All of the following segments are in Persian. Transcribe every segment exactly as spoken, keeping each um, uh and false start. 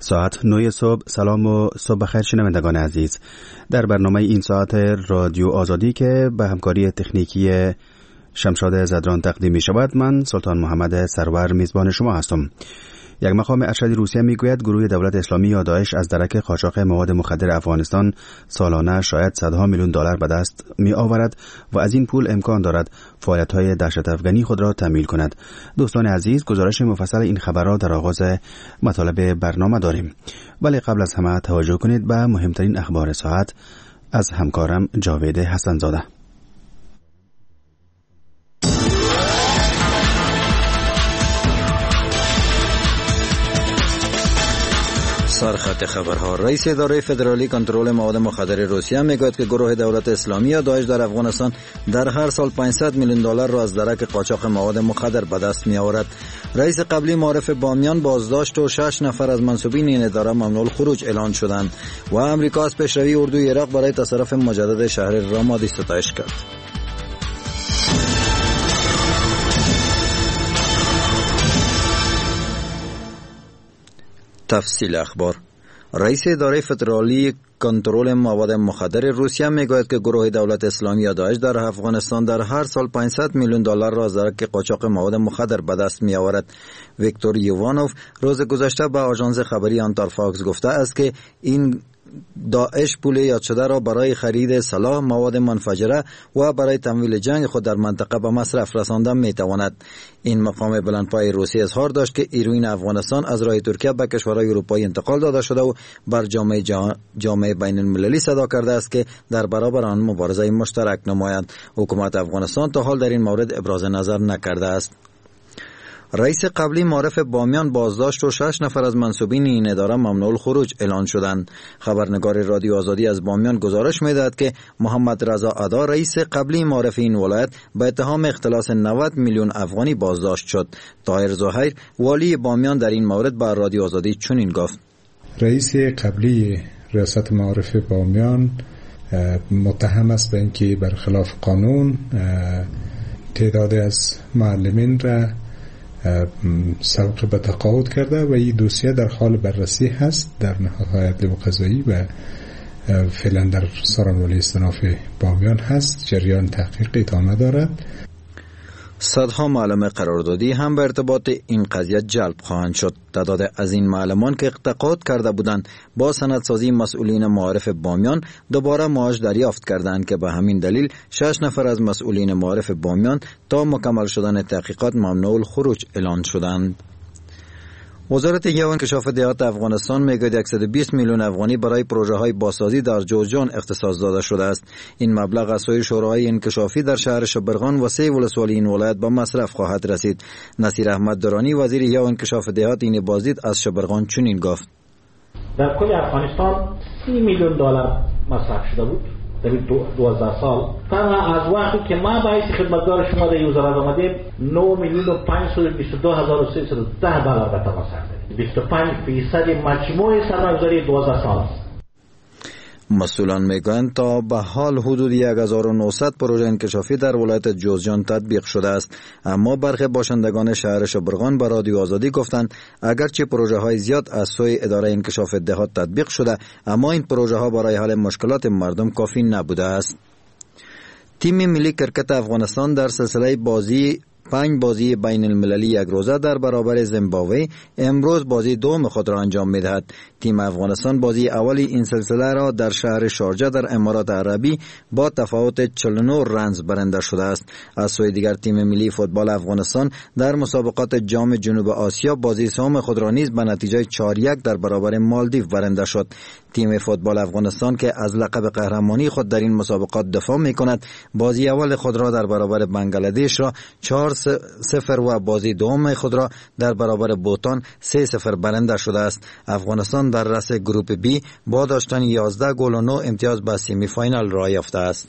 ساعت نه صبح. سلام و صبح بخیر شنوندگان عزیز. در برنامه این ساعت رادیو آزادی که به همکاری تکنیکی شمشاد زدران تقدیم می شود، من سلطان محمد سرور میزبان شما هستم. یک مقام ارشدی روسیه میگوید گروه دولت اسلامی یا داعش از درک قاچاق مواد مخدر افغانستان سالانه شاید صدها میلیون دلار به دست می آورد و از این پول امکان دارد فعالیت‌های دهشت افغانی خود را تمویل کند. دوستان عزیز، گزارش مفصل این خبر را در آغاز مطالب برنامه داریم، ولی قبل از همه توجه کنید به مهمترین اخبار ساعت از همکارم جاوید حسن‌زاده. سرخط خبرها. رئیس اداره فدرالی کنترل مواد مخدر روسیه میگوید که گروه دولت اسلامی یا داعش در افغانستان در هر سال پانصد میلیون دلار را از درک قاچاق مواد مخدر به دست می آورد. رئیس قبلی معارف بامیان بازداشت و شش نفر از منصوبین این اداره ممنوع الخروج اعلان شدند و امریکا از پیشروی اردوی عراق برای تصرف مجدد شهر رامادی ستایش کرد. تفصیل اخبار. رئیس اداره فدرالی کنترل مواد مخدر روسیه میگوید که گروه دولت اسلامی یا داعش در افغانستان در هر سال پانصد میلیون دلار را از درک قاچاق مواد مخدر به دست می آورد. ویکتور یوانوف روز گذشته به آژانس خبری آنتارفاکس گفته است که این داعش پول یاد شده را برای خرید سلاح، مواد منفجره و برای تمویل جنگ خود در منطقه به مصرف رساندن می تواند. این مقام بلندپای روسی اظهار داشت که هیروئین افغانستان از راه ترکیه به کشورهای اروپایی انتقال داده شده و بر جامعه جامعه بین المللی صدا کرده است که در برابر آن مبارزه مشترک نمایند. حکومت افغانستان تا حال در این مورد ابراز نظر نکرده است. رئیس قبلی معارف بامیان بازداشت و شش نفر از منصوبین این اداره ممنوع الخروج اعلان شدند. خبرنگار رادیو آزادی از بامیان گزارش می‌دهد که محمد رضا ادا رئیس قبلی معارف این ولایت به اتهام اختلاس نود میلیون افغانی بازداشت شد. طاهر زهیر والی بامیان در این مورد به رادیو آزادی چنین گفت: رئیس قبلی ریاست معارف بامیان متهم است به اینکه برخلاف قانون تعدادی از معلمین را سبق به تقاعد کرده و این دوسیه در حال بررسی هست در نهادهای عدلی و قضایی و فعلا در سارنولی استناف بامیان هست. جریان تحقیق ادامه دارد. صدها معلم قراردادی هم به ارتباط این قضیه جلب خواهند شد. تعداد از این معلمان که تقاعد کرده بودند با سندسازی مسئولین معارف بامیان دوباره معاش دریافت کردند که به همین دلیل شش نفر از مسئولین معارف بامیان تا مکمل شدن تحقیقات ممنوع الخروج اعلان شدند. وزارت یو انکشاف دهات افغانستان میگوید صد و بیست میلیون افغانی برای پروژه های بازسازی در جوزجان اختصاص داده شده است. این مبلغ از سوی شورای انکشافی در شهر شبرغان و سه ولسوالی این ولایت به مصرف خواهد رسید. نصیر احمد درانی وزیر یو انکشاف دهات این بازدید از شبرغان چنین گفت: در کل افغانستان سی میلیون دلار مصرف شده بود در دوازده سال. تنها از وقتی که ما باعث خدمتگار شما در وزارت آمدیم نه میلیون و پانصد و بیست و دو هزار و سیصد و ده دلار به تماس آمده. بیست و پنج درصد مجموع سرمایه‌گذاری دوازده سال است. مسئولان میگویند تا به حال حدود هزار و نهصد پروژه انکشافی در ولایت جوزجان تطبیق شده است، اما برخی باشندگان شهر شبرغان به رادیو آزادی گفتند اگرچه پروژه های زیاد از سوی اداره انکشاف دهات تطبیق شده، اما این پروژه ها برای حل مشکلات مردم کافی نبوده است. تیم ملی کرکت افغانستان در سلسله بازی پنج بازی بین المللی یک روزه در برابر زیمبابوه امروز بازی دوم خود را انجام می‌دهد. تیم افغانستان بازی اولی این سلسله را در شهر شارجه در امارات عربی با تفاوت چهل و نه رنز برنده شده است. از سوی دیگر تیم ملی فوتبال افغانستان در مسابقات جام جنوب آسیا بازی سوم خود را نیز به نتیجه چهار یک در برابر مالدیو برنده شد. تیم فوتبال افغانستان که از لقب قهرمانی خود در این مسابقات دفاع می‌کند بازی اول خود را در برابر بنگلادش را چهار صفر و بازی دوم خود را در برابر بوتان سه صفر برنده شده است. افغانستان در رأس گروپ بی با داشتن یازده گل و نه امتیاز به سمی فاینال راه یافته است.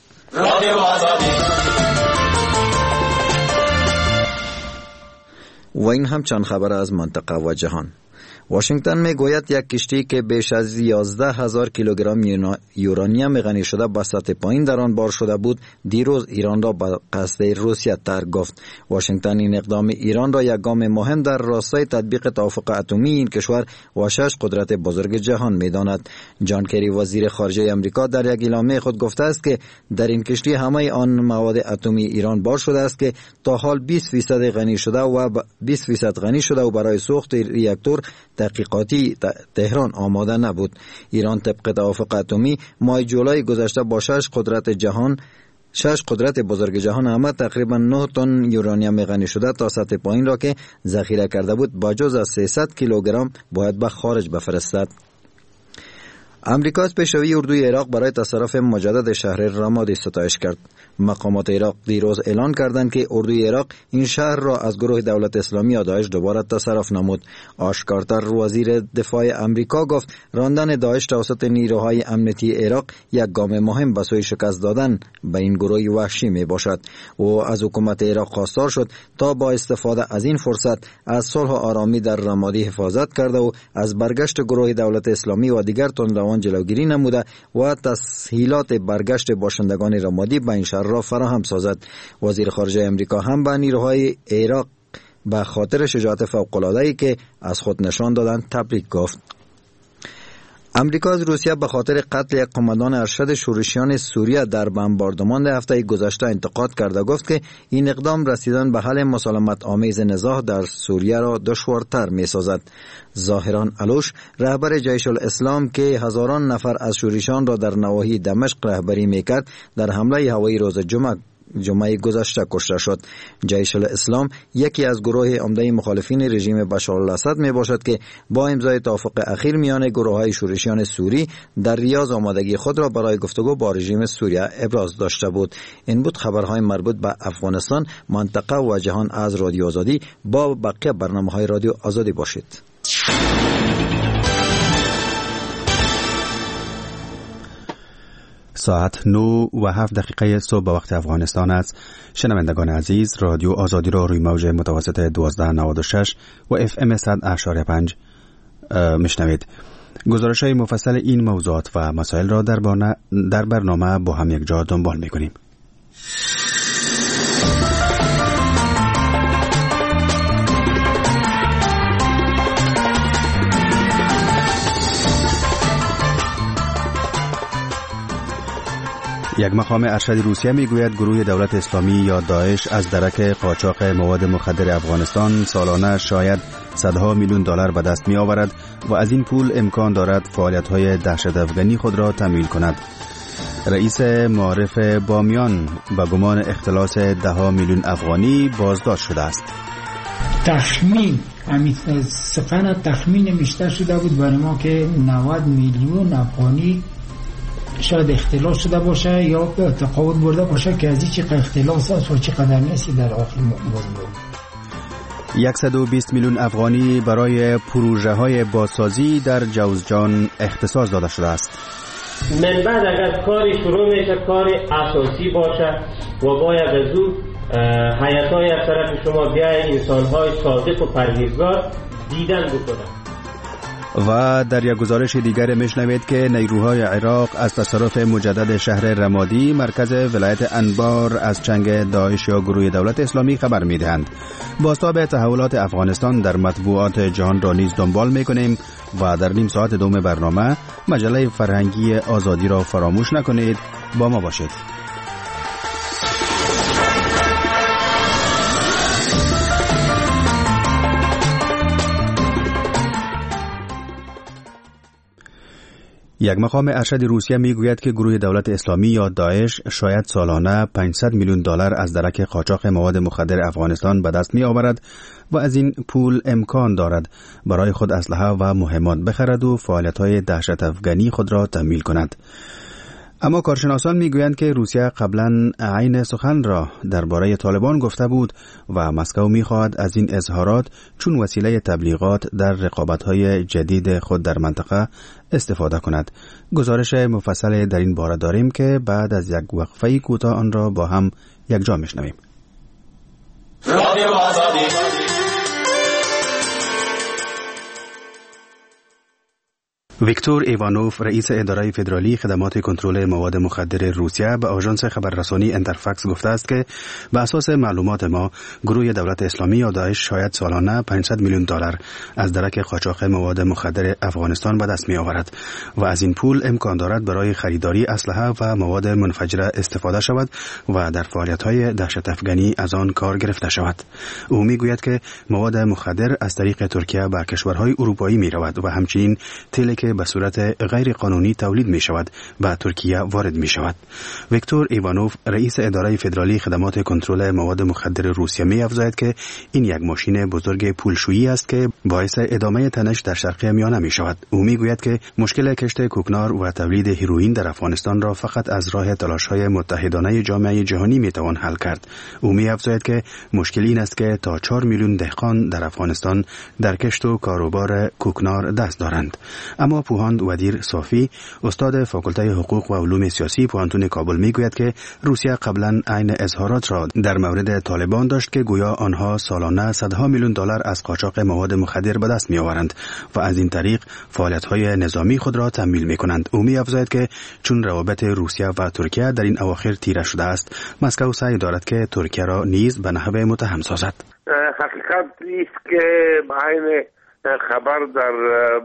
و این هم چند خبر از منطقه و جهان. واشنگتن میگوید یک کشتی که بیش از یازده هزار کیلوگرم یورانیم غنی شده به سطح پایین در آن بار شده بود دیروز ایران را به قصد روسیه ترک گفت. واشنگتن این اقدام ایران را یک گام مهم در راستای تطبیق توافق اتمی این کشور و شش قدرت بزرگ جهان می‌داند. جان کری وزیر خارجه آمریکا در یک اعلامیه خود گفته است که در این کشتی همه آن مواد اتمی ایران بار شده است که تا حال بیست فیصد غنی شده و بیست فیصد غنی شده و برای سوخت ریاکتور تحقیقاتی تهران آماده نبود. ایران طبق توافق اتمی ماه جولای گذشته با شش قدرت جهان شش قدرت بزرگ جهان همه تقریبا نه تن یورانیم غنی شده تا سطح پایین را که ذخیره کرده بود با جز از سیصد کیلوگرم باید به خارج بفرستد. امریکا از پیشروی اردوی عراق برای تصرف مجدد شهر رمادی ستایش کرد. مقامات عراق دیروز اعلان کردند که اردوی عراق این شهر را از گروه دولت اسلامی یا داعش دوباره تصرف نمود. آشکارتر وزیر دفاع امریکا گفت راندن داعش توسط نیروهای امنیتی عراق یک گام مهم به سوی شکست دادن به این گروه وحشی می باشد. و از حکومت عراق خواستار شد تا با استفاده از این فرصت از صلح و آرامی در رمادی حفاظت کرده و از برگشت گروه دولت اسلامی و دیگر تندروان جلوگیری نموده و تسهیلات برگشت باشندگان رمادی به این شهر را فراهم سازد. وزیر خارجه امریکا هم به نیروهای عراق به خاطر شجاعت فوق‌العاده‌ای که از خود نشان دادند تبریک گفت. امریکا از روسیه به خاطر قتل یک قماندان ارشد شورشیان سوریه در بمباردمان هفته گذشته انتقاد کرده گفت که این اقدام رسیدن به حل مسالمت آمیز نزاع در سوریه را دشوارتر می سازد. ظاهران علوش رهبر جیش الاسلام که هزاران نفر از شورشیان را در نواحی دمشق رهبری می کرد در حمله هوایی روز جمعه جمعه گذشته کشته شد. جیش الاسلام یکی از گروه عمده مخالفین رژیم بشار الاسد می باشد که با امضای توافق اخیر میان گروه‌های شورشیان سوری در ریاض آمادگی خود را برای گفتگو با رژیم سوریه ابراز داشته بود. این بود خبرهای مربوط به افغانستان، منطقه و جهان از رادیو آزادی. با بقیه برنامه‌های رادیو آزادی باشید. ساعت نو و هفت دقیقه صبح به وقت افغانستان است. شنوندگان عزیز، رادیو آزادی را روی موج متوسط دوازده نود و شش و اف ام صد اشاره پنج میشنوید. گزارش های مفصل این موضوعات و مسائل را در, در برنامه با هم یک جا دنبال میکنیم. یک مقام ارشد روسیه میگوید گروه دولت اسلامی یا داعش از درک قاچاق مواد مخدر افغانستان سالانه شاید صدها میلیون دلار به دست می آورد و از این پول امکان دارد فعالیت‌های دهشت‌افکنی خود را تمویل کند. رئیس معارف بامیان به گمان اختلاس ده میلیون افغانی بازداشت شده است. تخمین همین سخن تخمین بیشتر شده بود برای ما که نود میلیون افغانی شاید اختلاس شده باشه یا تقاعد برده باشه که از چه اختلاس است و چقدر نیستی در آخر موضوع. صد و بیست میلیون افغانی برای پروژه های بازسازی در جوزجان اختصاص داده شده است. من بعد اگر کاری شروع میشه کار اساسی باشه و باید از او حیاتای از طرف شما بیای انسانهای صادق و پرهیزگار دیدن بکنن. و در یک گزارش دیگر میشنوید که نیروهای عراق از تصرف مجدد شهر رمادی مرکز ولایت انبار از چنگ داعش یا گروه دولت اسلامی خبر میدهند. بازتاب تحولات افغانستان در مطبوعات جهان را نیز دنبال میکنیم و در نیم ساعت دوم برنامه مجله فرهنگی آزادی را فراموش نکنید. با ما باشید. یک مقام ارشد روسیه میگوید که گروه دولت اسلامی یا داعش شاید سالانه پانصد میلیون دلار از درک قاچاق مواد مخدر افغانستان به دست می آورد و از این پول امکان دارد برای خود اسلحه و مهمات بخرد و فعالیت‌های دهشت افغانی خود را تمویل کند. اما کارشناسان میگویند که روسیه قبلا عین سخن را درباره طالبان گفته بود و مسکو میخواهد از این اظهارات چون وسیله تبلیغات در رقابت‌های جدید خود در منطقه استفاده کند. گزارش مفصل در این باره داریم که بعد از یک وقفه کوتاه آن را با هم یک جا میشنویم. ویکتور ایوانوف رئیس اداره فدرالی خدمات کنترل مواد مخدر روسیه به آژانس خبررسانی انترفاکس گفته است که به اساس معلومات ما گروه دولت اسلامی یا داعش شاید سالانه پانصد میلیون دلار از درک قاچاق مواد مخدر افغانستان به دست می آورد و از این پول امکان دارد برای خریداری اسلحه و مواد منفجره استفاده شود و در فعالیت‌های دهشت افغانی از آن کار گرفته شود. او میگوید که مواد مخدر از طریق ترکیه به کشورهای اروپایی می رود و همچنین تیلی که به صورت غیر قانونی تولید می شود و ترکیه وارد می شود. ویکتور ایوانوف رئیس اداره فدرالی خدمات کنترل مواد مخدر روسیه می افزاید که این یک ماشین بزرگ پولشویی است که باعث ادامه تنش در شرق میانه می شود. او می گوید که مشکل کشت کوکنار و تولید هیروئین در افغانستان را فقط از راه تلاش‌های متحدانه جامعه جهانی می توان حل کرد. او می افزاید که مشکل این است که تا چهار میلیون دهقان در افغانستان در کشت و کاروبار کوکنار دست دارند. اما پوهاند ودیر صافی استاد فاکولته حقوق و علوم سیاسی پوهنتون کابل میگوید که روسیه قبلا عین اظهارات را در مورد طالبان داشت که گویا آنها سالانه صدها میلیون دلار از قاچاق مواد مخدر به دست میآورند و از این طریق فعالیت‌های نظامی خود را تمویل می‌کنند. او می‌افزاید که چون روابط روسیه و ترکیه در این اواخر تیره شده است، مسکو سعی دارد که ترکیه را نیز به نحو متهم سازد. حقیقت است که عین خبر در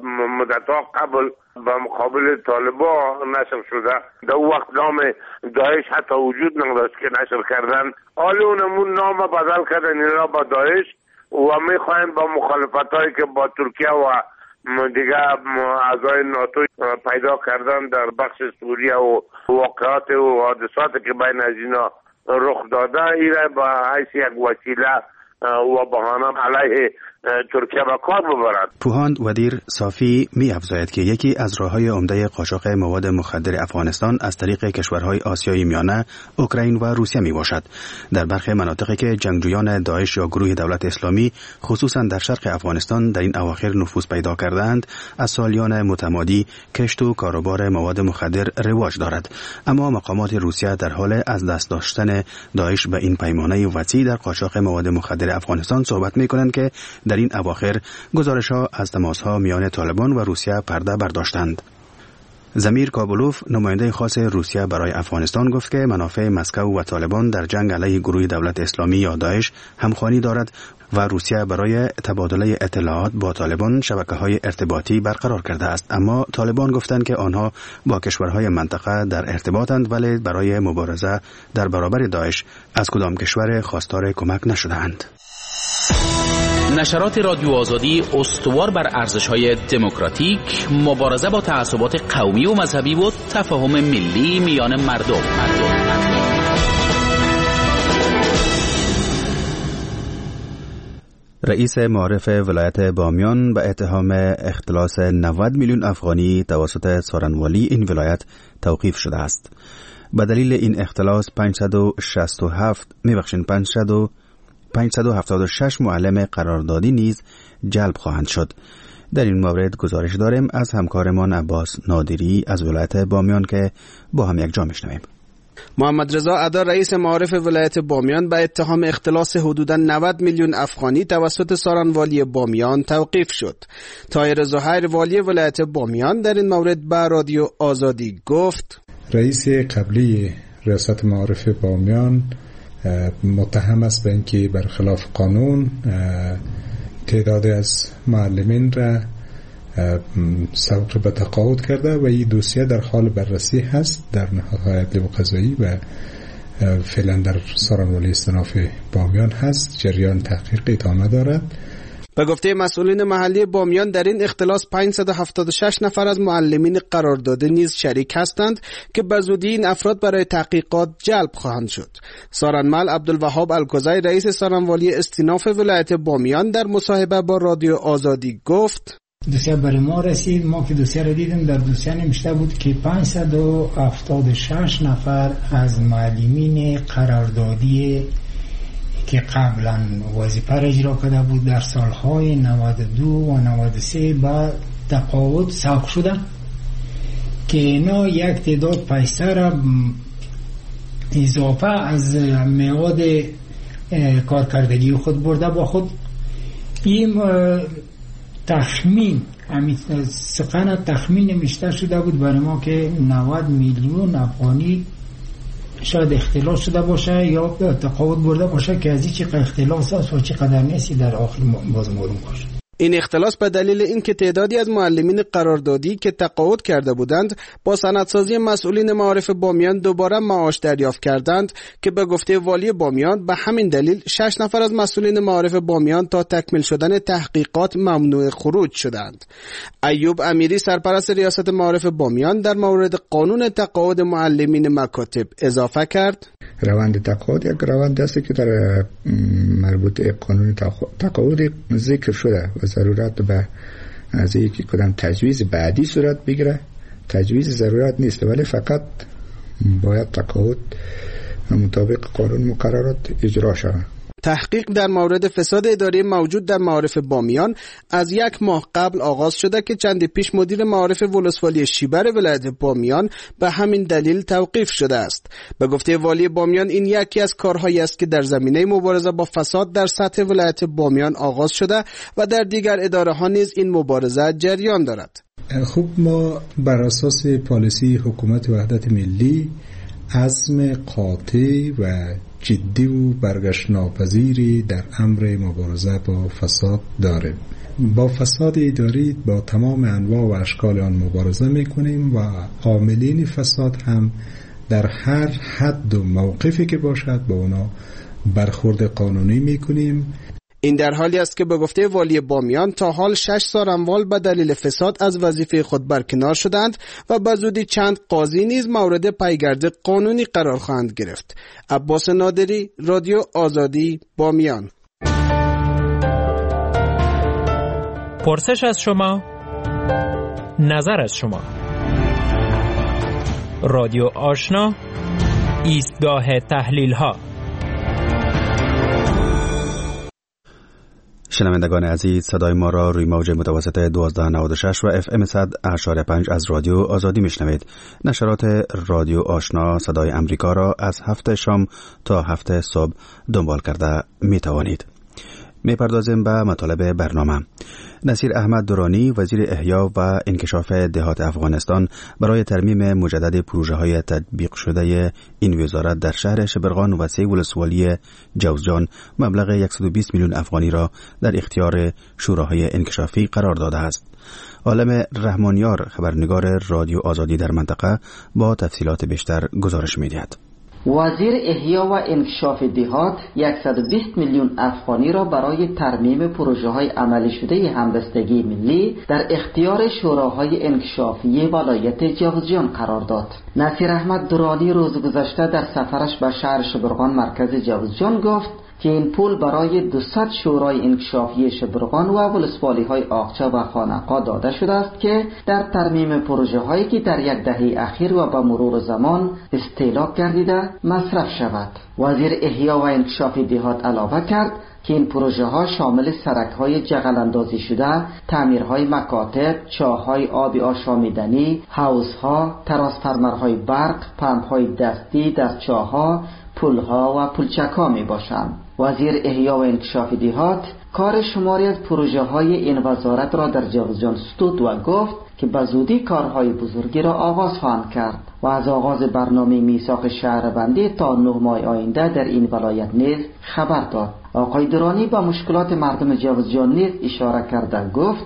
مدت‌ها قبل به مقابل طالبان نشر شده، در وقت نام داعش حتی وجود نداشت که نشر کردن. حالا اونمون نام بدل کردن این را با داعش و میخواین با مخالفتایی که با ترکیه و دیگه اعضای ناتو پیدا کردن در بخش سوریه و واقعات و حادثاتی که بین از اینا رخ داده، این را با حیث یک وسیله و بهانه علیه ترکیه با کار ببرد. پوهاند ودیر صافی می افزاید که یکی از راه‌های عمده قاچاق مواد مخدر افغانستان از طریق کشورهای آسیای میانه، اوکراین و روسیه می باشد. در برخی مناطقی که جنگجویان داعش یا گروه دولت اسلامی خصوصا در شرق افغانستان در این اواخر نفوذ پیدا کردند، از سالیان متمادی کشت و کاروبار مواد مخدر رواج دارد. اما مقامات روسیه در حال از دست داشتن داعش به این پیمانه وسیع در قاچاق مواد مخدر افغانستان صحبت می کنند که در این اواخر گزارش‌ها از تماس‌ها میان طالبان و روسیه پرده برداشتند. زمیر کابلوف نماینده خاص روسیه برای افغانستان گفت که منافع مسکو و طالبان در جنگ علیه گروه دولت اسلامی یا داعش همخوانی دارد و روسیه برای تبادله اطلاعات با طالبان شبکه‌های ارتباطی برقرار کرده است. اما طالبان گفتند که آنها با کشورهای منطقه در ارتباطند ولی برای مبارزه در برابر داعش از کدام کشور خواستار کمک نشده‌اند. نشرات رادیو آزادی استوار بر ارزش‌های دموکراتیک، مبارزه با تعصبات قومی و مذهبی و تفاهم ملی میان مردم. رئیس معارف ولایت بامیان به اتهام اختلاس نود میلیون افغانی توسط سارنوالی این ولایت توقیف شده است. به دلیل این اختلاس پانصد و شصت و هفت میبخشین پانصد و پانصد و هفتاد و شش معلم قراردادی نیز جلب خواهند شد. در این مورد گزارش داریم از همکارمان عباس نادری از ولایت بامیان که با هم یک جا میشنویم. محمد رضا ادا رئیس معارف ولایت بامیان به اتهام اختلاس حدوداً نود میلیون افغانی توسط سارنوالی بامیان توقیف شد. طاهر زهیر والی ولایت بامیان در این مورد به رادیو آزادی گفت: رئیس قبلی ریاست معارف بامیان متهم است به اینکه برخلاف قانون تعدادی از معلمین را سبق به تقاعد کرده و این دوسیه در حال بررسی هست در نهایت لیو قضایی و فعلا در سارنوالی استناف بامیان هست. جریان تحقیق ادامه دارد. به گفته مسئولین محلی بامیان در این اختلاس پانصد و هفتاد و شش نفر از معلمین قرارداده نیز شریک هستند که به زودی این افراد برای تحقیقات جلب خواهند شد. سارنمل عبدالوهاب الکوزی رئیس سارنوالی استیناف ولایت بامیان در مصاحبه با رادیو آزادی گفت: دوسیه برای ما رسید، ما که دوسیه را دیدیم در دوسیه نمیشته بود که پانصد و هفتاد و شش نفر از معلمین قراردادی که قبلا وظیفه را اجرا کرده بود در سالهای نود و دو و نود و سه با تقاعد ساق شدن که اینا یک تعداد پیسه را اضافه از میعاد کارکردگی خود برده با خود. این تخمین همین سخن تخمین نوشته شده بود برای ما که نود میلیون افغانی شاید اختلاس شده باشه یا تقاعد برده باشه که از این چه اختلاس است و چقدر نیستی در آخر باز معلوم باشه. این اختلاس به دلیل اینکه تعدادی از معلمین قراردادی که تقاعد کرده بودند با سندسازی مسئولین معارف بامیان دوباره معاش دریافت کردند که به گفته والی بامیان به همین دلیل شش نفر از مسئولین معارف بامیان تا تکمیل شدن تحقیقات ممنوع خروج شدند. ایوب امیری سرپرست ریاست معارف بامیان در مورد قانون تقاعد معلمین مکاتب اضافه کرد: روند تقاعد یک روند است که در مربوط قانون تقاعد ذکر شده و ضرورت به از اینکه کدام تجویز بعدی صورت بگیره تجویز ضرورت نیست، ولی فقط باید تقاعد مطابق قانون مقررات اجرا شود. تحقیق در مورد فساد اداری موجود در معارف بامیان از یک ماه قبل آغاز شده که چند پیش مدیر معارف ولسوالی شیبر ولایت بامیان به همین دلیل توقیف شده است. به گفته والی بامیان این یکی از کارهایی است که در زمینه مبارزه با فساد در سطح ولایت بامیان آغاز شده و در دیگر اداره ها نیز این مبارزه جریان دارد. خوب، ما بر اساس پالیسی حکومت وحدت ملی عزم قاطع و جدی و برگشت ناپذیری در امر مبارزه با فساد داریم. با فساد اداری با تمام انواع و اشکال آن مبارزه میکنیم و عاملین فساد هم در هر حد و موقفی که باشد با اونا برخورد قانونی میکنیم. این در حالی است که به گفته والی بامیان تا حال شش سارنوال به دلیل فساد از وظیفه خود برکنار شدند و به زودی چند قاضی نیز مورد پیگرد قانونی قرار خواهند گرفت. عباس نادری، رادیو آزادی، بامیان. پرسش از شما، نظر از شما. رادیو آشنا، ایستگاه تحلیل ها. شنوندگان عزیز، صدای ما را روی موج متوسط دوازده نود و شش و اف ام صد اشاره پنج از رادیو آزادی میشنوید. نشرات رادیو آشنا صدای امریکا را از هفت شام تا هفت صبح دنبال کرده می توانید. می پردازیم به مطالب برنامه. نصیر احمد درانی وزیر احیا و انکشاف دهات افغانستان برای ترمیم مجدد پروژه های تطبیق شده این وزارت در شهر شبرغان و سه ولسوالی جوزجان مبلغ صد و بیست میلیون افغانی را در اختیار شوراهای انکشافی قرار داده است. عالم رحمانیار خبرنگار رادیو آزادی در منطقه با تفصیلات بیشتر گزارش می‌دهد. وزیر احیا و انکشاف دهات صد و بیست میلیون افغانی را برای ترمیم پروژه های عملی شده همبستگی ملی در اختیار شوراهای انکشافی ولایت جوزجان قرار داد. نصیر احمد درانی روز گذشته در سفرش به شهر شبرغان مرکز جوزجان گفت که این پول برای دویست شورای انکشافی شبرغان و ولسوالی های آقچه و خانقا داده شده است که در ترمیم پروژه هایی که در یک دهه اخیر و به مرور زمان استهلاک گردیده مصرف شود. وزیر احیا و انکشاف دهات علاوه کرد که این پروژه ها شامل سرک های جغل اندازی شده، تعمیرهای مکاتب، چاهای آبی آشامیدنی، حوض ها، ترانسفورمرهای برق، پمپ های دستی در چاها، پلها و پلچک‌ها می باشند. وزیر احیا و انکشاف دهات کار شماری از پروژه های این وزارت را در جوزجان ستود و گفت که به زودی کارهای بزرگی را آغاز خواهند کرد و از آغاز برنامه میثاق شهربندی تا نه ماه آینده در این ولایت نیز خبر داد. آقای درانی با مشکلات مردم جوزجان نیز اشاره کرده گفت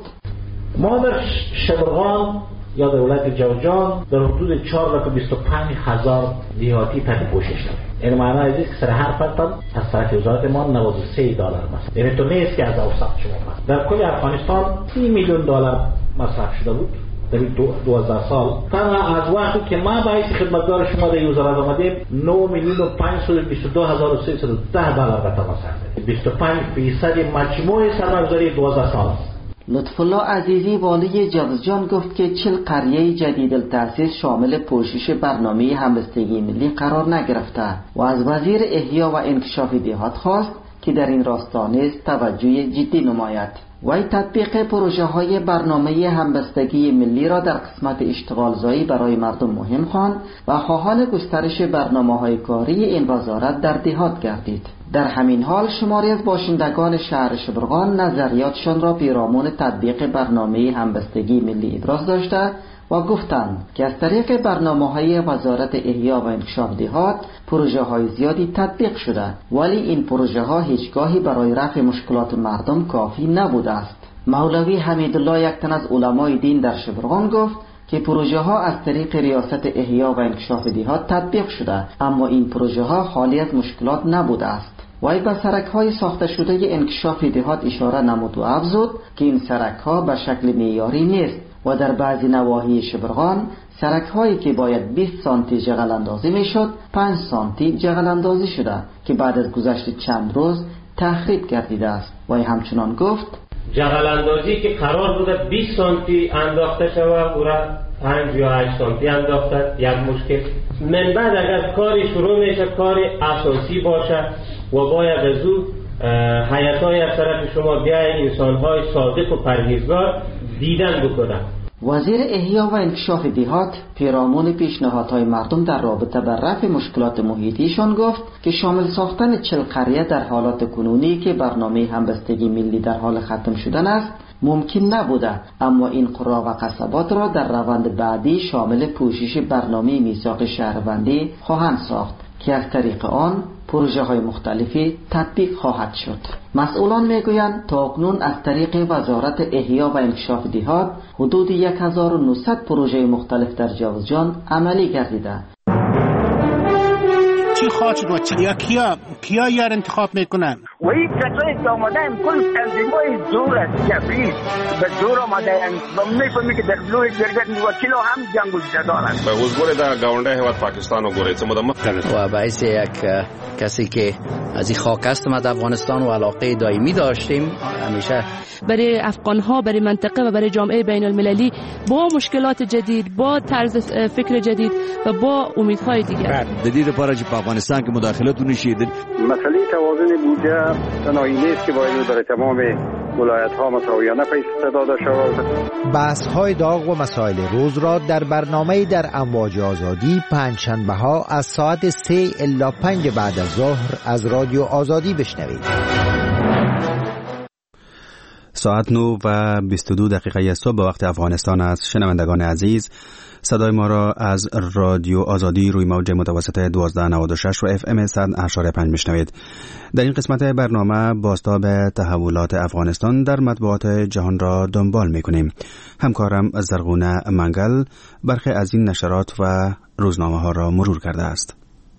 ما در شبرغان یا در ولایت جوزجان در حدود چهار لخ و بیست و پنج هزار دیهاتی تحت پوشش داریم. این معنی است که سر هر فرد از طرف وزارت ما نود و سه دلار مصرف. یعنی تو نیست که از اوسط شما مصرف. در کل افغانستان سی میلیون دلار مصرف شده بود در دوازده سال. تنها از وقتی که ما باعث خدمتگار شما در وزارت آمدیم نه میلیون و پانصد و بیست و دو هزار و سیصد و ده دلار به مصرف. بیست و پنج درصد مجموع سرمایه‌گذاری دوازده سال است. لطف الله عزیزی والی جوزجان گفت که چل قریه جدید التأسیس شامل پوشش برنامه همبستگی ملی قرار نگرفته و از وزیر احیا و انکشاف دهات خواست که در این راستا نیز توجه جدی نماید. وی تطبیق پروژه های برنامه همبستگی ملی را در قسمت اشتغالزایی برای مردم مهم خواند و خواهان گسترش برنامه های کاری این وزارت در دهات گردید. در همین حال شماری از باشندگان شهر شبرغان نظریاتشان را پیرامون تطبیق برنامه همبستگی ملی ابراز داشته و گفتند که از طریق برنامه‌های وزارت احیا و انکشاف دهات پروژه‌های زیادی تطبیق شده، ولی این پروژه‌ها هیچگاهی برای رفع مشکلات مردم کافی نبوده است. مولوی حمیدالله، یک تن از علمای دین در شبرغان، گفت که پروژه ها از طریق ریاست احیا و انکشاف دهات تطبیق شده، اما این پروژه ها خالی از مشکلات نبوده است. وی به سرک های ساخته شده انکشاف دهات اشاره نمود و افزود که این سرک ها به شکل معیاری نیست و در بعضی نواحی شبرغان سرک هایی که باید بیست سانتی جغل اندازی می شد پنج سانتی جغل اندازی شده که بعد از گذشت چند روز تخریب گردیده است. وی همچنان گفت جغل اندازی که قرار بوده بیست سانتی انداخته شود او را پنج یا هشت سانتی انداخته. یک مشکل. من بعد اگر کاری شروع میشه کاری اساسی باشه و باید از او حیاتای از طرف شما بیای انسانهای صادق و پرهیزگار دیدن بکنن. وزیر احیا و انکشاف دهات پیرامون پیشنهادهای مردم در رابطه با رفع مشکلات محیطیشان گفت که شامل ساختن چهل قریه در حالات کنونی که برنامه همبستگی ملی در حال ختم شدن است ممکن نبوده، اما این قرى و قصبات را در روند بعدی شامل پوشش برنامه میثاق شهروندی خواهند ساخت که از طریق آن پروژه های مختلفی تطبیق خواهد شد. مسئولان میگویند تا اکنون از طریق وزارت احیا و انکشاف دهات حدود هزار و نهصد پروژه مختلف در جوزجان عملی گردیده. چی خواهد و چی کیا کیا یار انتخاب میکنن؟ و این کسایی که آمدن کل تنظیمای زور است، جبری به زور آمدن و میفهمی که در بلوی جرگت وکیل هم جنگ زدان است. به وزگوری در گاونده هوت پاکستان و گوری چه مدام و باعث یک کسی که از این خاک است ما در افغانستان و علاقه دائمی داشتیم همیشه برای افغان‌ها، برای منطقه و برای جامعه بین المللی با مشکلات جدید، با طرز فکر جدید و با امیدهای دیگر. جدید برای افغانستان که مداخلت نشید. مسئله توازن بودجه تنهایی نیست که باید برای تمام ولایت‌ها مساویانه پیش داده شود. بحث‌های داغ و مسائل روز را در برنامه در امواج آزادی پنجشنبه‌ها از ساعت سه الی پنج بعد از ظهر از رادیو آزادی بشنوید. ساعت نه و بیست و دو دقیقه صبح به وقت افغانستان است. شنوندگان عزیز، صدای ما را از رادیو آزادی روی موج متوسط دوازده نود و شش و اف ام صد و هشت و پنج میشنوید. در این قسمت برنامه بازتاب تحولات افغانستان در مطبوعات جهان را دنبال میکنیم. همکارم زرغونه منگل برخی از این نشرات و روزنامه ها را مرور کرده است.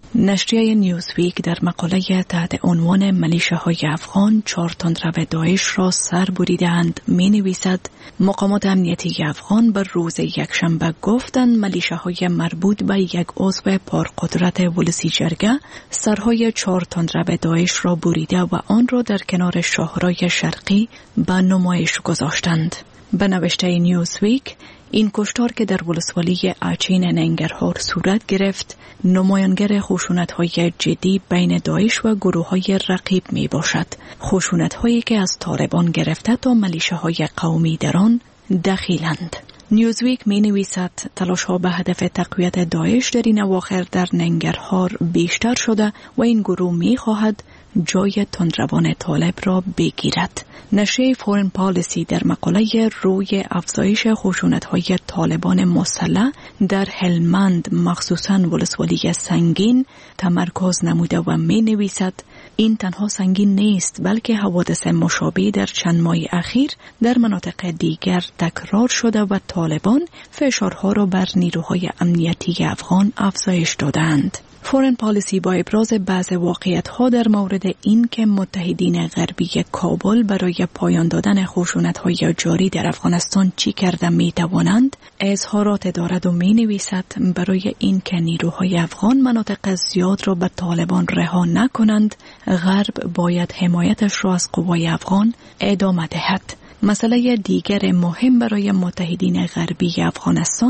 نشریه نیوزویک در مقاله تحت عنوان ملیشه‌های افغان چهار تندرو داعش را سر بریدند می نویسد مقامات امنیتی افغان بر روز یکشنبه گفتند ملیشه‌های مربوط به یک عضو پرقدرت ولسی جرگه سرهای چهار تندرو داعش را بریده و آن را در کنار شاهرای شرقی به نمایش گذاشتند. به نوشته نیوزویک این کشتار که در ولسوالی اچین ننگرهار صورت گرفت نمایانگر خشونت‌های جدی بین داعش و گروه‌های رقیب می باشد. خشونت‌هایی که از طالبان گرفته تا ملیشه‌های قومی در آن دخیلند. نیوزویک می نویسد تلاش‌ها به هدف تقویت داعش در این اواخر در ننگرهار بیشتر شده و این گروه می خواهد جای تندروان طالب را بگیرد. نشریه فورن پالیسی در مقاله روی افزایش خشونت‌های طالبان مسلح در هلمند مخصوصاً ولسوالی سنگین تمرکز نموده و می نویسد این تنها سنگین نیست بلکه حوادث مشابه در چند ماه اخیر در مناطق دیگر تکرار شده و طالبان فشارها را بر نیروهای امنیتی افغان افزایش دادند. فورن پالیسی با ابراز بعض واقعیت‌ها در مورد این که متحدین غربی کابل برای پایان دادن خشونت‌های جاری در افغانستان چی کرده می‌توانند اظهارات دارد و می‌نویسد برای این که نیروهای افغان مناطق زیاد را به طالبان رها نکنند غرب باید حمایتش را از قوای افغان ادامه دهد. مسئله دیگر مهم برای متحدین غربی افغانستان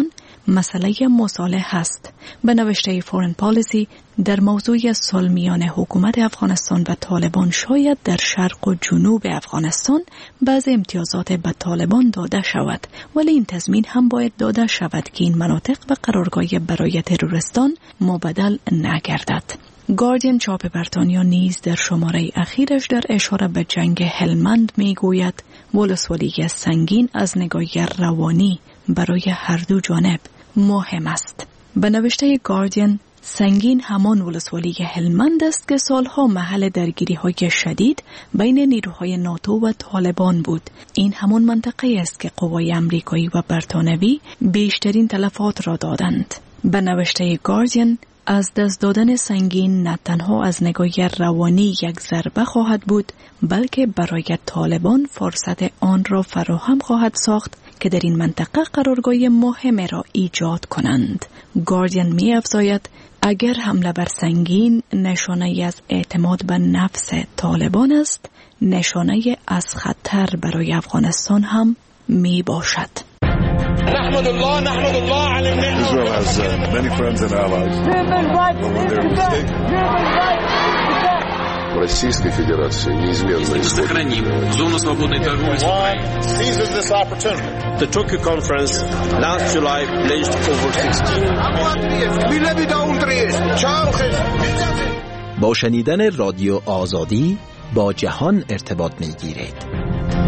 مسئله مصالح است. به نوشته فورن پالیسی در موضوع صلح میان حکومت افغانستان و طالبان شاید در شرق و جنوب افغانستان بعض امتیازات به طالبان داده شود، ولی این تضمین هم باید داده شود که این مناطق و قرارگاه برای تروریستان مبدل نگردد. گاردین چاپ بریتانیا نیز در شماره اخیرش در اشاره به جنگ هلمند می گوید ولسوالی سنگین از نگاه روانی برای هر دو جانب مهم است. به نوشته گاردین، سنگین همان ولسوالی هلمند است که سالها محل درگیری های شدید بین نیروهای ناتو و طالبان بود. این همان منطقه است که قوای امریکایی و بریتانوی بیشترین تلفات را دادند. به نوشته گاردین، از دست دادن سنگین نه تنها از نگاه روانی یک ضربه خواهد بود، بلکه برای طالبان فرصت آن را فراهم خواهد ساخت که در این منطقه قرارگاه مهم را ایجاد کنند. گاردین می افزاید اگر حمله بر سنگین نشانه از اعتماد به نفس طالبان است، نشانه از خطر برای افغانستان هم می باشد. نحمد الله نحمد الله على النعمة. Israel has uh, many friends and allies. Российской Федерации неизменно сохраним зону свободной торговли с Украиной. Seizes this opportunity. The Tokyo conference last July pledged over sixteen. با شنیدن رادیو آزادی با جهان ارتباط می‌گیرید.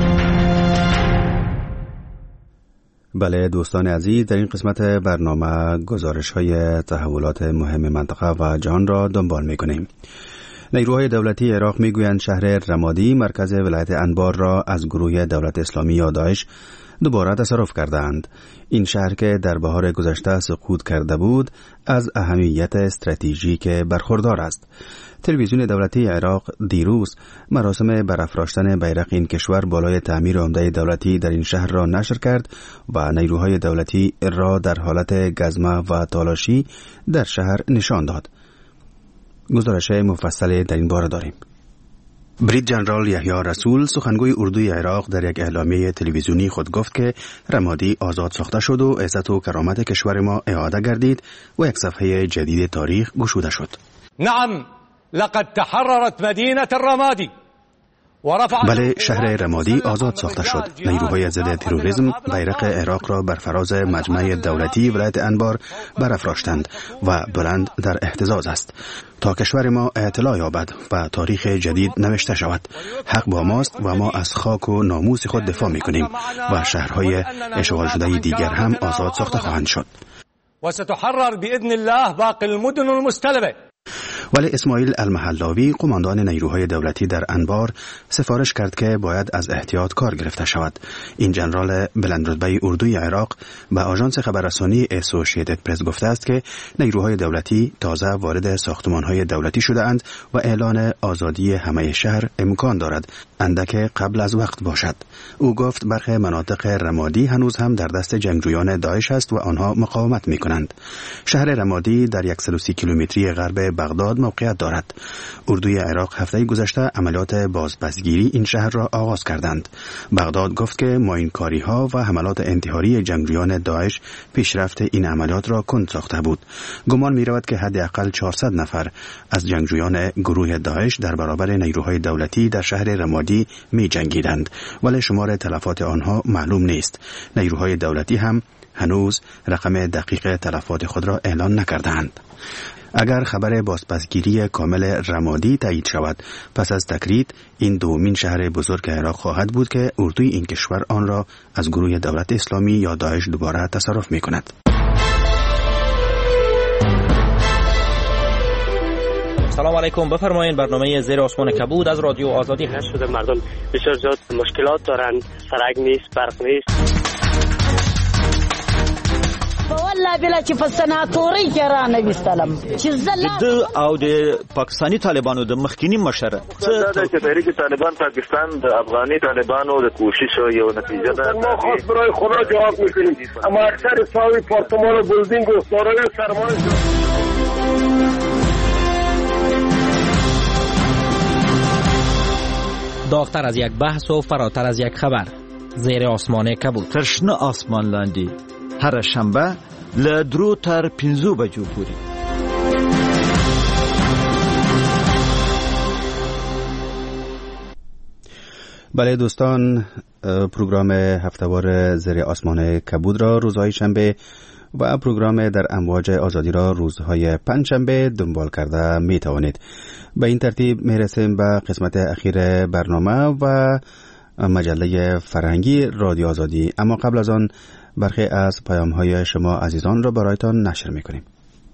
بله دوستان عزیز، در این قسمت برنامه گزارش های تحولات مهم منطقه و جهان را دنبال می کنیم. نیروهای دولتی عراق می گویند شهر رمادی مرکز ولایت انبار را از گروه دولت اسلامی یا داعش دوباره تصرف کردند. این شهر که در بهار گذشته سقوط کرده بود از اهمیت استراتژیک برخوردار است. تلویزیون دولتی عراق دیروز مراسم برافراشتن بیرق این کشور بالای تعمیر عمده دولتی در این شهر را نشر کرد و نیروهای دولتی را در حالت گزمه و تالاشی در شهر نشان داد. گزارش مفصل در این باره داریم. بریگادیر جنرال یحیی رسول سخنگوی اردوی عراق در یک اعلامیه تلویزیونی خود گفت که رمادی آزاد ساخته شد و عزت و کرامت کشور ما اعاده گردید و یک صفحه جدید تاریخ گشوده شد. نعم لقد تحررت مدينة الرمادي. بله، شهر رمادی آزاد ساخته شد. نیروهای ضد تروریسم بیرق عراق را بر فراز مجمع دولتی ولایت انبار برافراشتند و بلند در اهتزاز است تا کشور ما اطلاع یابد و تاریخ جدید نوشته شود. حق با ماست و ما از خاک و ناموس خود دفاع می‌کنیم و شهرهای اشغال شده دیگر هم آزاد ساخته خواهند شد. و ستحرر باذن الله باقی المدن المستلبه. ولی اسماعیل المحلاوی قماندان نیروهای دولتی در انبار سفارش کرد که باید از احتیاط کار گرفته شود. این جنرال بلندرتبه اردوی عراق به آژانس خبررسانی اسوسییتد پرس گفته است که نیروهای دولتی تازه وارد ساختمانهای دولتی شده اند و اعلان آزادی همه شهر امکان دارد، اندک قبل از وقت باشد. او گفت برخی مناطق رمادی هنوز هم در دست جنگجویان داعش است و آنها مقاومت می کنند. شهر رمادی در صد و سی کیلومتری غرب بغداد موقعیت دارد. اردوی عراق هفته گذشته عملیات بازپسگیری این شهر را آغاز کردند. بغداد گفت که ماینکاری ها و حملات انتحاری جنگجویان داعش پیشرفت این عملیات را کند ساخته بود. گمان می رود که حداقل چهارصد نفر از جنگجویان گروه داعش در برابر نیروهای دولتی در شهر رمادی می جنگیدند، ولی شمار تلفات آنها معلوم نیست. نیروهای دولتی هم هنوز رقم دقیق تلفات خود را اعلان نکردند. اگر خبر بازپسگیری کامل رمادی تایید شود، پس از تکرید این دومین شهر بزرگ عراق خواهد بود که اردوی این کشور آن را از گروه دولت اسلامی یا داعش دوباره تصرف می کند. سلام علیکم، بفرمایید. برنامه زیر آسمان کبود از رادیو آزادی هست. شده مردم بسیار زیاد مشکلات دارند، سرک نیست، برق نیست. والله بلا چې په سناتوري کې را نه وستلم چې زله او د پاکستانی طالبانو د مخکینی مشره دا چې تحریک طالبان پاکستان د افغاني طالبانو د کوشش یو نتیجه ده. ما خاص برای خدا جواب میکنیم، اما اکثر ساوی پارتمان و بلدینگ و سارای سرمایه داغتر از یک بحث و فراتر از یک خبر. زیر آسمان کبود. تشنه آسمان لاندی هر شنبه له درو تر پنځو بجو پورې. بله دوستان، پروگرام هفتهوار زیر آسمان کبود را روزهای شنبه و پروگرام در امواج آزادی را روزهای پنجشنبه دنبال کرده می توانید. به این ترتیب می رسیم به قسمت اخیر برنامه و مجله فرهنگی رادیو آزادی، اما قبل از آن برخی از پیام های شما عزیزان را برایتان نشر می کنیم.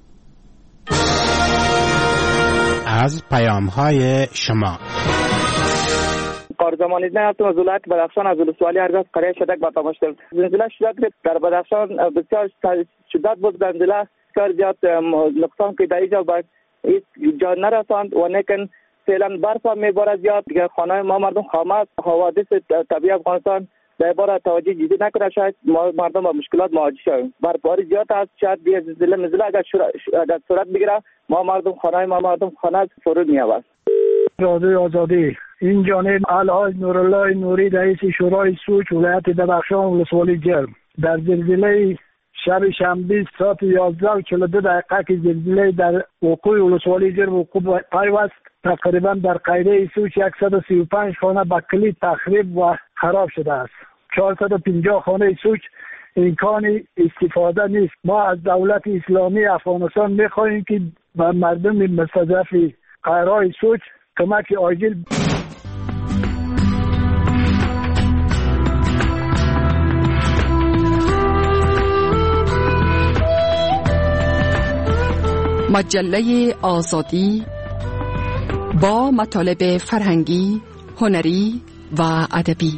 از پیام های شما قارزمانی نفتم از ولایت بدخشان از ولسوالی ارزاز قریه شدک با تماشتل زلزله شدت در بدخشان بسیار شدت بود. زلزله بسیار زیاد نقصان که در اینجا با جا نرساند و نیکن فعلا برف هم میبارد زیاد. دیگه خانه ما مردم خامه حوادث طبیعی افغانستان در بار توجه جدی نکنه، شاید مردم با مشکلات مواجه شویم. برفباری زیاد است، شاید دیگه زلزله مزله اگر صورت بگیره ما مردم خانه ما مردم خانه فرود میآورد. رادیو آزادی این جانب الحاج نورالله نوری رئیس شورای سوچ ولایت بدخشان ولسوالی جرم در زلزله شب شنبه ساعت یازده و چهل و دو دقیقه که زلزله در وقوع ولسوالی جرم وقوع پیوست تقریبا در قریه سوچ صد و سی و پنج خانه به کلی تخریب و خراب شده است. چهارصد و پنجاه خانه سوچ امکان استفاده نیست. ما از دولت اسلامی افغانستان می‌خواهیم که به مردم مستضعف قریه سوچ کمک عاجل. مجله آزادی با مطالب فرهنگی، هنری و ادبی.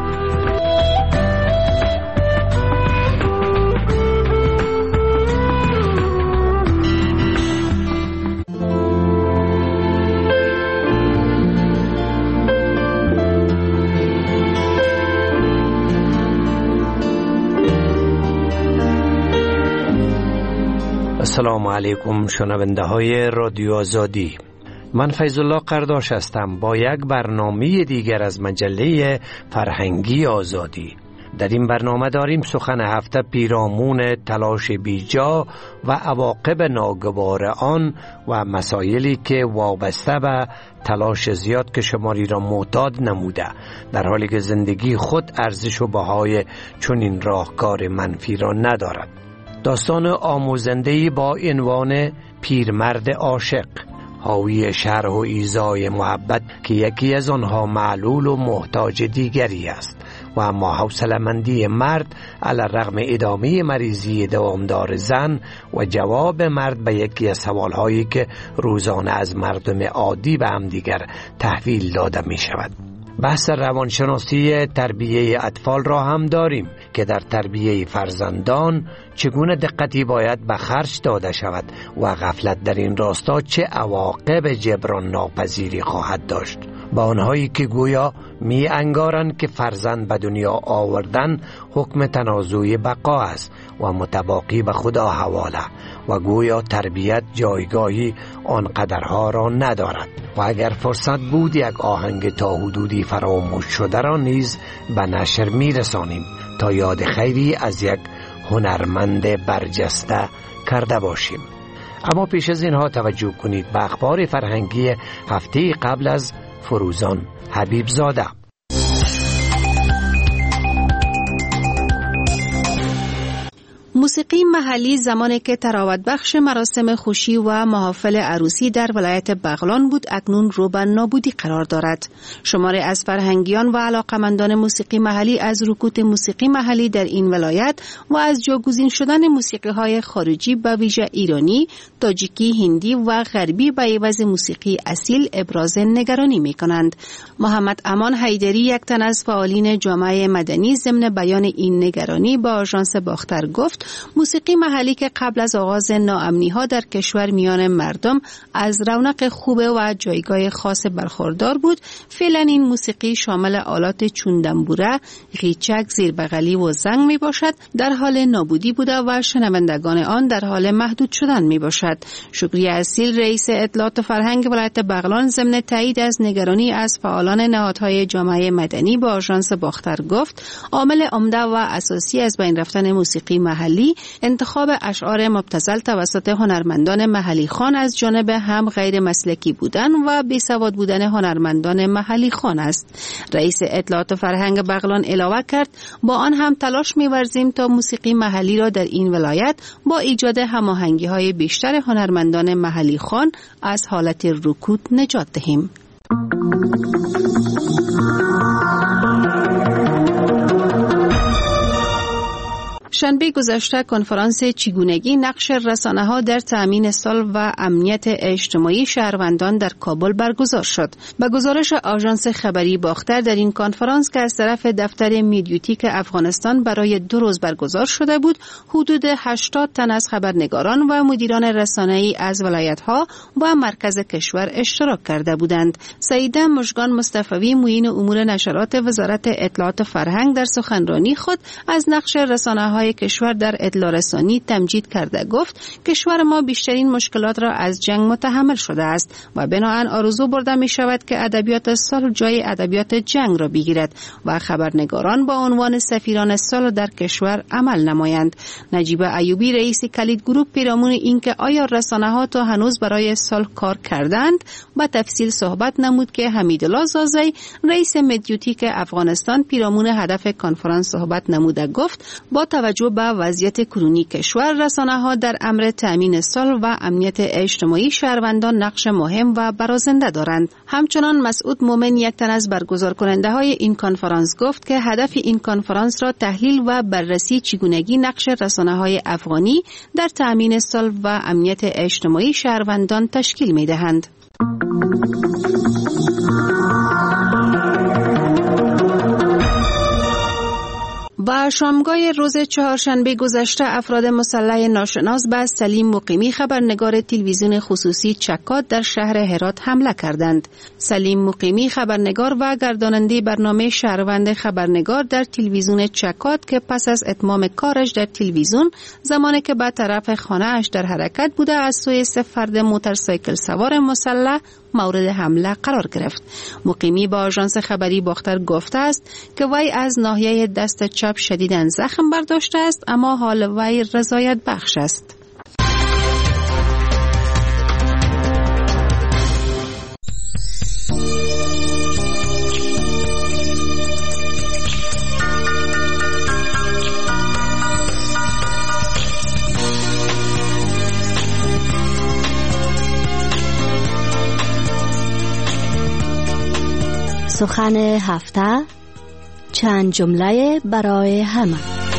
السلام علیکم شنونده های رادیو آزادی، من فیض الله قرداش هستم با یک برنامه دیگر از مجله فرهنگی آزادی. در این برنامه داریم سخن هفته پیرامون تلاش بیجا و عواقب ناگوار آن و مسائلی که وابسته به تلاش زیاد که شماری را معتاد نموده، در حالی که زندگی خود ارزش و بهای چنین راهکار منفی را ندارد. داستان آموزنده‌ای با عنوان پیرمرد عاشق، حاوی شرح و ایذای محبت که یکی از آنها معلول و محتاج دیگری است و اما حوصله‌مندی مرد علی‌رغم ادامه مریضی دوامدار زن و جواب مرد به یکی از سوالهایی که روزانه از مردم عادی به همدیگر تحویل داده می شود. بحث روانشناسی تربیه اطفال را هم داریم که در تربیه فرزندان چگونه دقتی باید به خرج داده شود و غفلت در این راستا چه عواقب جبران ناپذیری خواهد داشت. با آنهایی که گویا می انگارند که فرزند به دنیا آوردن حکم تنازوی بقا است و متباقی به خدا حواله و گویا تربیت جایگاهی آنقدرها را ندارد و اگر فرصت بود یک آهنگ تا حدودی فراموش شده را نیز به نشر می رسانیم تا یاد خیری از یک هنرمند برجسته کرده باشیم. اما پیش از اینها توجه کنید به اخبار فرهنگی هفته قبل از فروزان حبیب زاده. موسیقی محلی زمانی که تراوت بخش مراسم خوشی و محافل عروسی در ولایت بغلان بود اکنون رو به نابودی قرار دارد. شماری از فرهنگیان و علاقمندان موسیقی محلی از رکود موسیقی محلی در این ولایت و از جاگزین شدن موسیقی های خارجی به ویژه ایرانی، تاجیکی، هندی و غربی به عوض موسیقی اصیل ابراز نگرانی می کنند. محمد امان حیدری یک تن از فعالین جامعه مدنی ضمن بیان این نگرانی با آژانس باختر گفت موسیقی محلی که قبل از آغاز ناامنی ها در کشور میان مردم از رونق خوب و جایگاه خاص برخوردار بود، فعلا این موسیقی شامل آلات چون دنبوره، غیچک، زیربغلی و زنگ می باشد در حال نابودی بوده و شنوندگان آن در حال محدود شدن می باشد. شکری اصیل رئیس اطلاعات فرهنگ ولایت بغلان ضمن تایید از نگرانی از فعالان نهادهای جامعه مدنی با آژانس باختر گفت عامل عمده و اساسی از بین رفتن موسیقی محلی محلی انتخاب اشعار مبتذل توسط هنرمندان محلی خان از جانب هم غیر مسلکی بودن و بیسواد بودن هنرمندان محلی خان است. رئیس اطلاعات و فرهنگ بغلان علاوه کرد با آن هم تلاش می‌ورزیم تا موسیقی محلی را در این ولایت با ایجاد هماهنگی‌های بیشتر هنرمندان محلی خان از حالت رکود نجات دهیم. شنبه گذشته کنفرانس چگونگی نقش رسانه‌ها در تأمین صلح و امنیت اجتماعی شهروندان در کابل برگزار شد. به گزارش آژانس خبری باختر در این کنفرانس که از طرف دفتر میدیوتیک افغانستان برای دو روز برگزار شده بود، حدود هشتاد تن از خبرنگاران و مدیران رسانه‌ای از ولایت‌ها و مرکز کشور اشتراک کرده بودند. سعیده مژگان مصطفی معین امور نشرات وزارت اطلاعات و فرهنگ در سخنرانی خود از نقش رسانه‌های کشور در اطلاع رسانی تمجید کرده گفت کشور ما بیشترین مشکلات را از جنگ متحمل شده است و بنابراین آرزو برده می شود که ادبیات صلح جای ادبیات جنگ را بگیرد و خبرنگاران با عنوان سفیران صلح در کشور عمل نمایند. نجیب ایوبی رئیس کلید گروه پیرامون اینکه آیا رسانه‌ها تا هنوز برای صلح کار کردند با تفصیل صحبت نمود که حمیدالله زازی رئیس مدیوتیک افغانستان پیرامون هدف کنفرانس صحبت نموده گفت با توجه به وضعیت کنونی کشور رسانه‌ها در امر تأمین صلح و امنیت اجتماعی شهروندان نقش مهم و برازنده دارند. همچنان مسعود مومن یک تن از برگزار کننده های این کنفرانس گفت که هدف این کنفرانس را تحلیل و بررسی چگونگی نقش رسانه‌های افغانی در تأمین صلح و امنیت اجتماعی شهروندان تشکیل می‌دهند. و شامگاه روز چهارشنبه گذشته افراد مسلح ناشناس به سلیم مقیمی خبرنگار تلویزیون خصوصی چکاد در شهر هرات حمله کردند. سلیم مقیمی خبرنگار و گرداننده برنامه شهروند خبرنگار در تلویزیون چکاد که پس از اتمام کارش در تلویزیون زمانی که به طرف خانه اش در حرکت بوده از سوی سه فرد موتورسایکل سوار مسلح مورد حمله قرار گرفت. مقیمی با آژانس خبری باختر گفته است که وی از ناحیه دست چپ شدیداً زخم برداشته است اما حال وی رضایت بخش است. سخن هفته، چند جمله برای همه.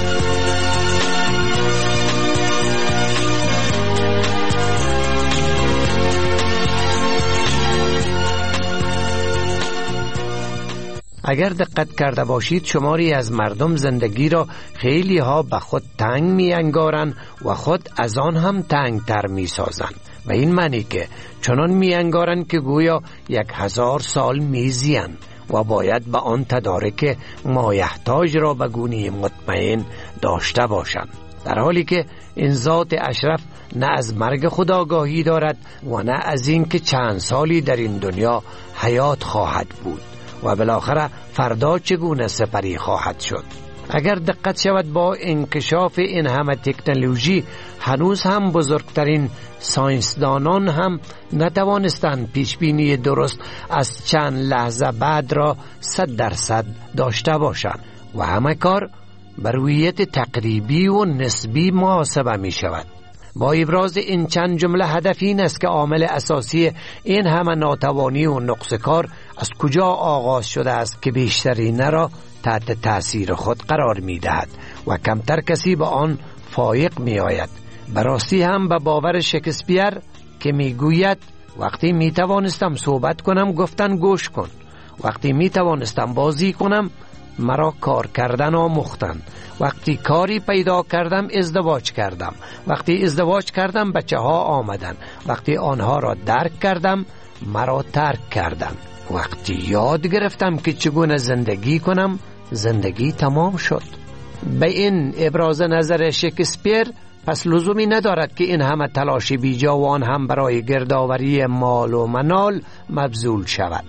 اگر دقت کرده باشید شماری از مردم زندگی را خیلی ها به خود تنگ می انگارن و خود از آن هم تنگ تر می سازن و این معنی که چنان می انگارن که گویا یک هزار سال می زین و باید به آن تدارک مایحتاج را به گونه مطمئن داشته باشند، در حالی که این ذات اشرف نه از مرگ خود آگاهی دارد و نه از این که چند سالی در این دنیا حیات خواهد بود و بالاخره فردا چگونه سپری خواهد شد. اگر دقت شود با انکشاف این همه تکنولوژی هنوز هم بزرگترین ساینسدانان هم نتوانستند پیشبینی درست از چند لحظه بعد را صد درصد داشته باشند و همه کار بر رویت تقریبی و نسبی محاسبه می شود. با ابراز این چند جمله هدف این است که عامل اساسی این همه ناتوانی و نقص کار از کجا آغاز شده است که بیشترین را تحت تأثیر خود قرار می دهد و کمتر کسی به آن فایق می آید. براستی هم به باور شکسپیر که می گوید وقتی می توانستم صحبت کنم گفتن گوش کن، وقتی می توانستم بازی کنم مرا کار کردن آموختند، وقتی کاری پیدا کردم ازدواج کردم، وقتی ازدواج کردم بچه ها آمدن، وقتی آنها را درک کردم مرا ترک کردند، وقتی یاد گرفتم که چگونه زندگی کنم زندگی تمام شد. به این ابراز نظر شکسپیر پس لزومی ندارد که این همه تلاش بیجا و آن هم برای گردآوری مال و منال مبذول شود.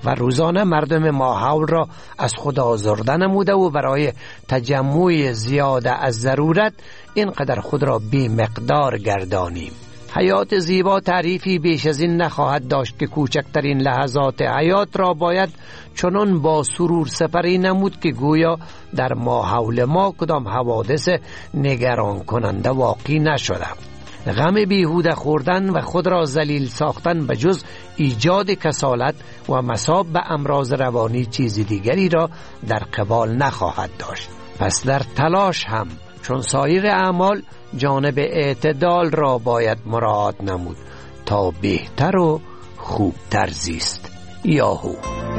و روزانه مردم ماحول را از خود آزرده نموده و برای تجمع زیاده از ضرورت اینقدر خود را بی مقدار گردانیم. حیات زیبا تعریفی بیش از این نخواهد داشت که کوچکترین لحظات حیات را باید چنان با سرور سپری نمود که گویا در ماحول ما کدام حوادث نگران کننده واقع نشده. غم بیهوده خوردن و خود را ذلیل ساختن به جز ایجاد کسالت و مصاب به امراض روانی چیز دیگری را در قبال نخواهد داشت. پس در تلاش هم چون سایر اعمال جانب اعتدال را باید مراعات نمود تا بهتر و خوبتر زیست. یاهو.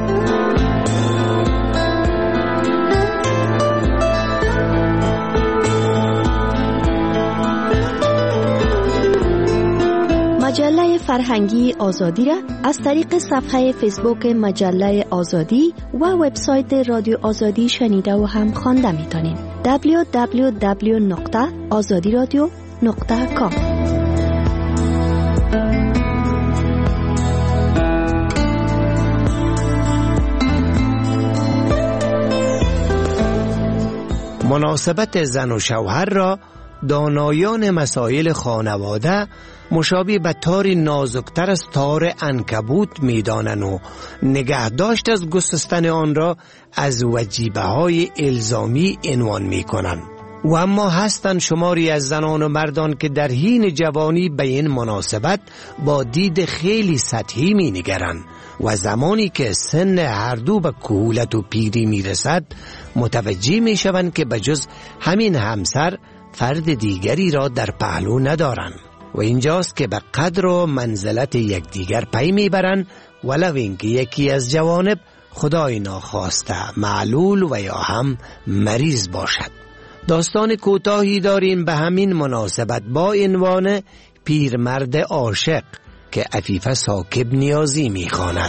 مجله فرهنگی آزادی را از طریق صفحه فیسبوک مجله آزادی و وبسایت رادیو آزادی شنیده و هم خوانده می‌تونید. دبلیو دبلیو دبلیو نقطه آزادی رادیو نقطه کام. مناسبت زن و شوهر را دانایان مسائل خانواده مشابه به تاری نازکتر از تار عنکبوت می‌دانند و نگهداشت از گسستن آن را از وجیبه های الزامی عنوان می‌کنند. و اما هستند شماری از زنان و مردان که در حین جوانی به این مناسبت با دید خیلی سطحی می‌نگرند و زمانی که سن هر دو به کهولت و پیری می‌رسد متوجه می‌شوند که بجز همین همسر فرد دیگری را در پهلو ندارند و اینجاست که به قدر و منزلت یکدیگر پی میبرند ولو اینکه یکی از جوانب خدای ناخواسته معلول و یا هم مریض باشد. داستان کوتاهی داریم به همین مناسبت با عنوان پیرمرد عاشق که عفیفه ساکب نیازی میخواند.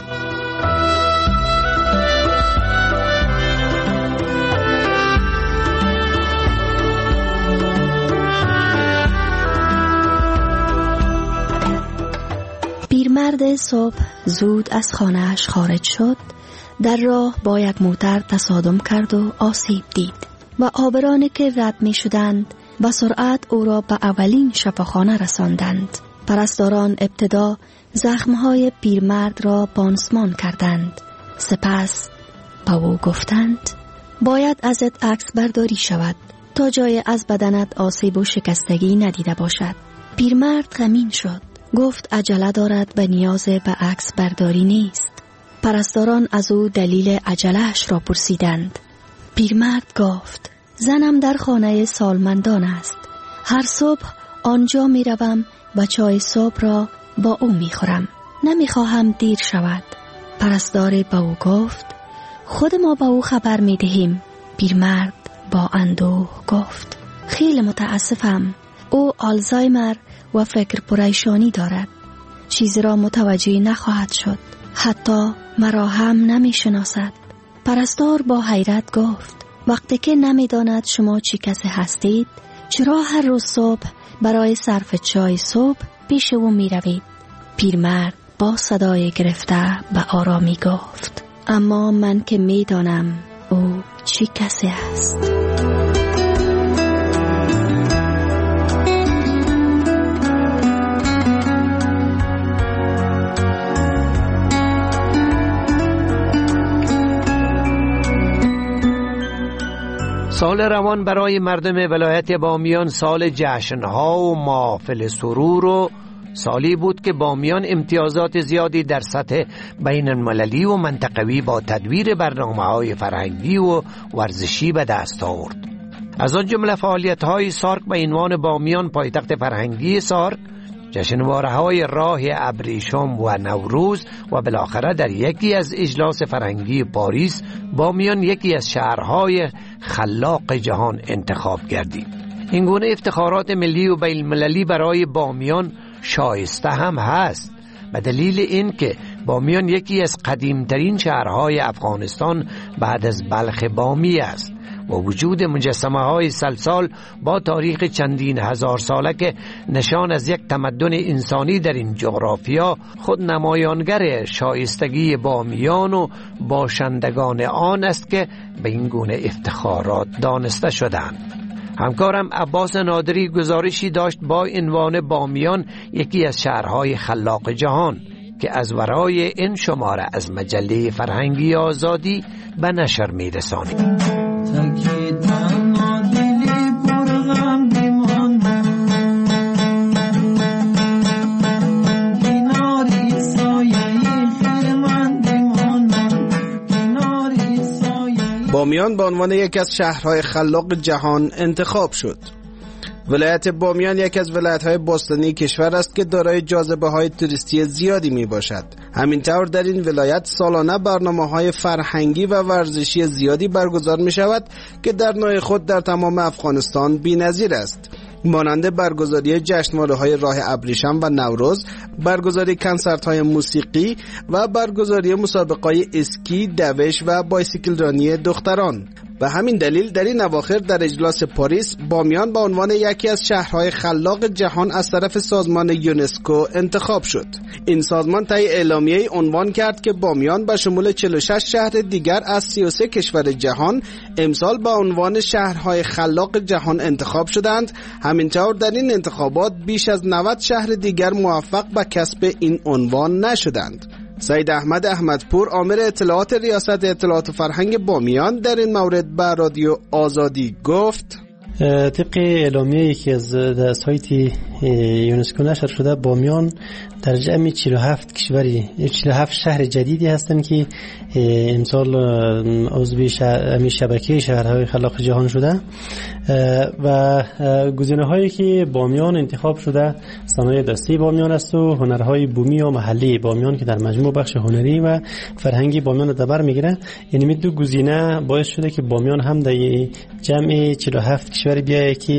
پیرمرد صبح زود از خانه‌اش خارج شد. در راه با یک موتر تصادم کرد و آسیب دید و آبرانی که رد می شدند با سرعت او را به اولین شفاخانه رساندند. پرستاران ابتدا زخمهای پیرمرد را پانسمان کردند. سپس به او گفتند باید ازت عکس برداری شود تا جای از بدنت آسیب و شکستگی ندیده باشد. پیرمرد غمین شد. گفت عجله دارد به نیاز به عکس برداری نیست. پرستاران از او دلیل عجله‌اش را پرسیدند. پیرمرد گفت زنم در خانه سالمندان است. هر صبح آنجا می روم و چای صبح را با او می خورم. نمی خواهم دیر شود. پرستار با او گفت خود ما با او خبر می دهیم. پیرمرد با اندوه گفت خیلی متاسفم. او آلزایمر و فکر پریشانی دارد. چیزی را متوجه نخواهد شد. حتی مرا هم نمی شناسد. پرستار با حیرت گفت وقتی که نمی داند شما چی کسی هستید چرا هر روز صبح برای صرف چای صبح پیش او می روید؟ پیرمرد با صدای گرفته به آرامی گفت اما من که می دانم او چی کسی است. سال روان برای مردم ولایت بامیان سال جشنها و محافل سرور و سالی بود که بامیان امتیازات زیادی در سطح بین المللی و منطقوی با تدویر برنامه‌های فرهنگی و ورزشی به دست آورد. از آن جمله فعالیت‌های سارک به عنوان بامیان پایتخت فرهنگی سارک، جشنواره‌های راه ابریشم و نوروز و بالاخره در یکی از اجلاس فرهنگی پاریس بامیان یکی از شهرهای خلاق جهان انتخاب گردید. این گونه افتخارات ملی و بین المللی برای بامیان شایسته هم هست به دلیل این که بامیان یکی از قدیمترین شهرهای افغانستان بعد از بلخ بامی است و وجود مجسمه های سلسال با تاریخ چندین هزار ساله که نشان از یک تمدن انسانی در این جغرافیا خود نمایانگر شایستگی بامیان و باشندگان آن است که به این گونه افتخارات دانسته شدند. همکارم عباس نادری گزارشی داشت با عنوان بامیان یکی از شهرهای خلاق جهان که از ورای این شماره از مجله فرهنگی آزادی به نشر می‌رسانیم. بامیان به عنوان یکی از شهرهای خلاق جهان انتخاب شد. ولایت بامیان یکی از ولایت‌های باستانی کشور است که دارای جاذبه‌های توریستی زیادی میباشد. همینطور در این ولایت سالانه برنامه‌های فرهنگی و ورزشی زیادی برگزار می‌شود که در نوع خود در تمام افغانستان بی‌نظیر است. مانند برگزاری جشنواره‌های راه ابریشم و نوروز، برگزاری کنسرت‌های موسیقی و برگزاری مسابقه‌های اسکی، دوش و بایسیکل رانی دختران. به همین دلیل در این اواخر در اجلاس پاریس بامیان به عنوان یکی از شهرهای خلاق جهان از طرف سازمان یونسکو انتخاب شد. این سازمان طی اعلامیه‌ای عنوان کرد که بامیان به شمول چهل و شش شهر دیگر از سی و سه کشور جهان امسال به عنوان شهرهای خلاق جهان انتخاب شدند. همینطور در این انتخابات بیش از نود شهر دیگر موفق به کسب این عنوان نشدند. سید احمد احمدپور آمر اطلاعات ریاست اطلاعات و فرهنگ بامیان در این مورد به رادیو آزادی گفت: طبق اعلامیه‌ای که از سایت یونسکو نشر شده، بامیان در جمع چهل و هفت کشوری چهل و هفت شهر جدیدی هستند که امسال عضو شبکه شهرهای خلاق جهان شده و گزینه‌هایی که بامیان انتخاب شده صنایع دستی بامیان است و هنرهای بومی و محلی بامیان که در مجموع بخش هنری و فرهنگی بامیان در بر میگیره. یعنی می دو گزینه باعث شده که بامیان هم در جمع چهل و هفت کشور بیایه که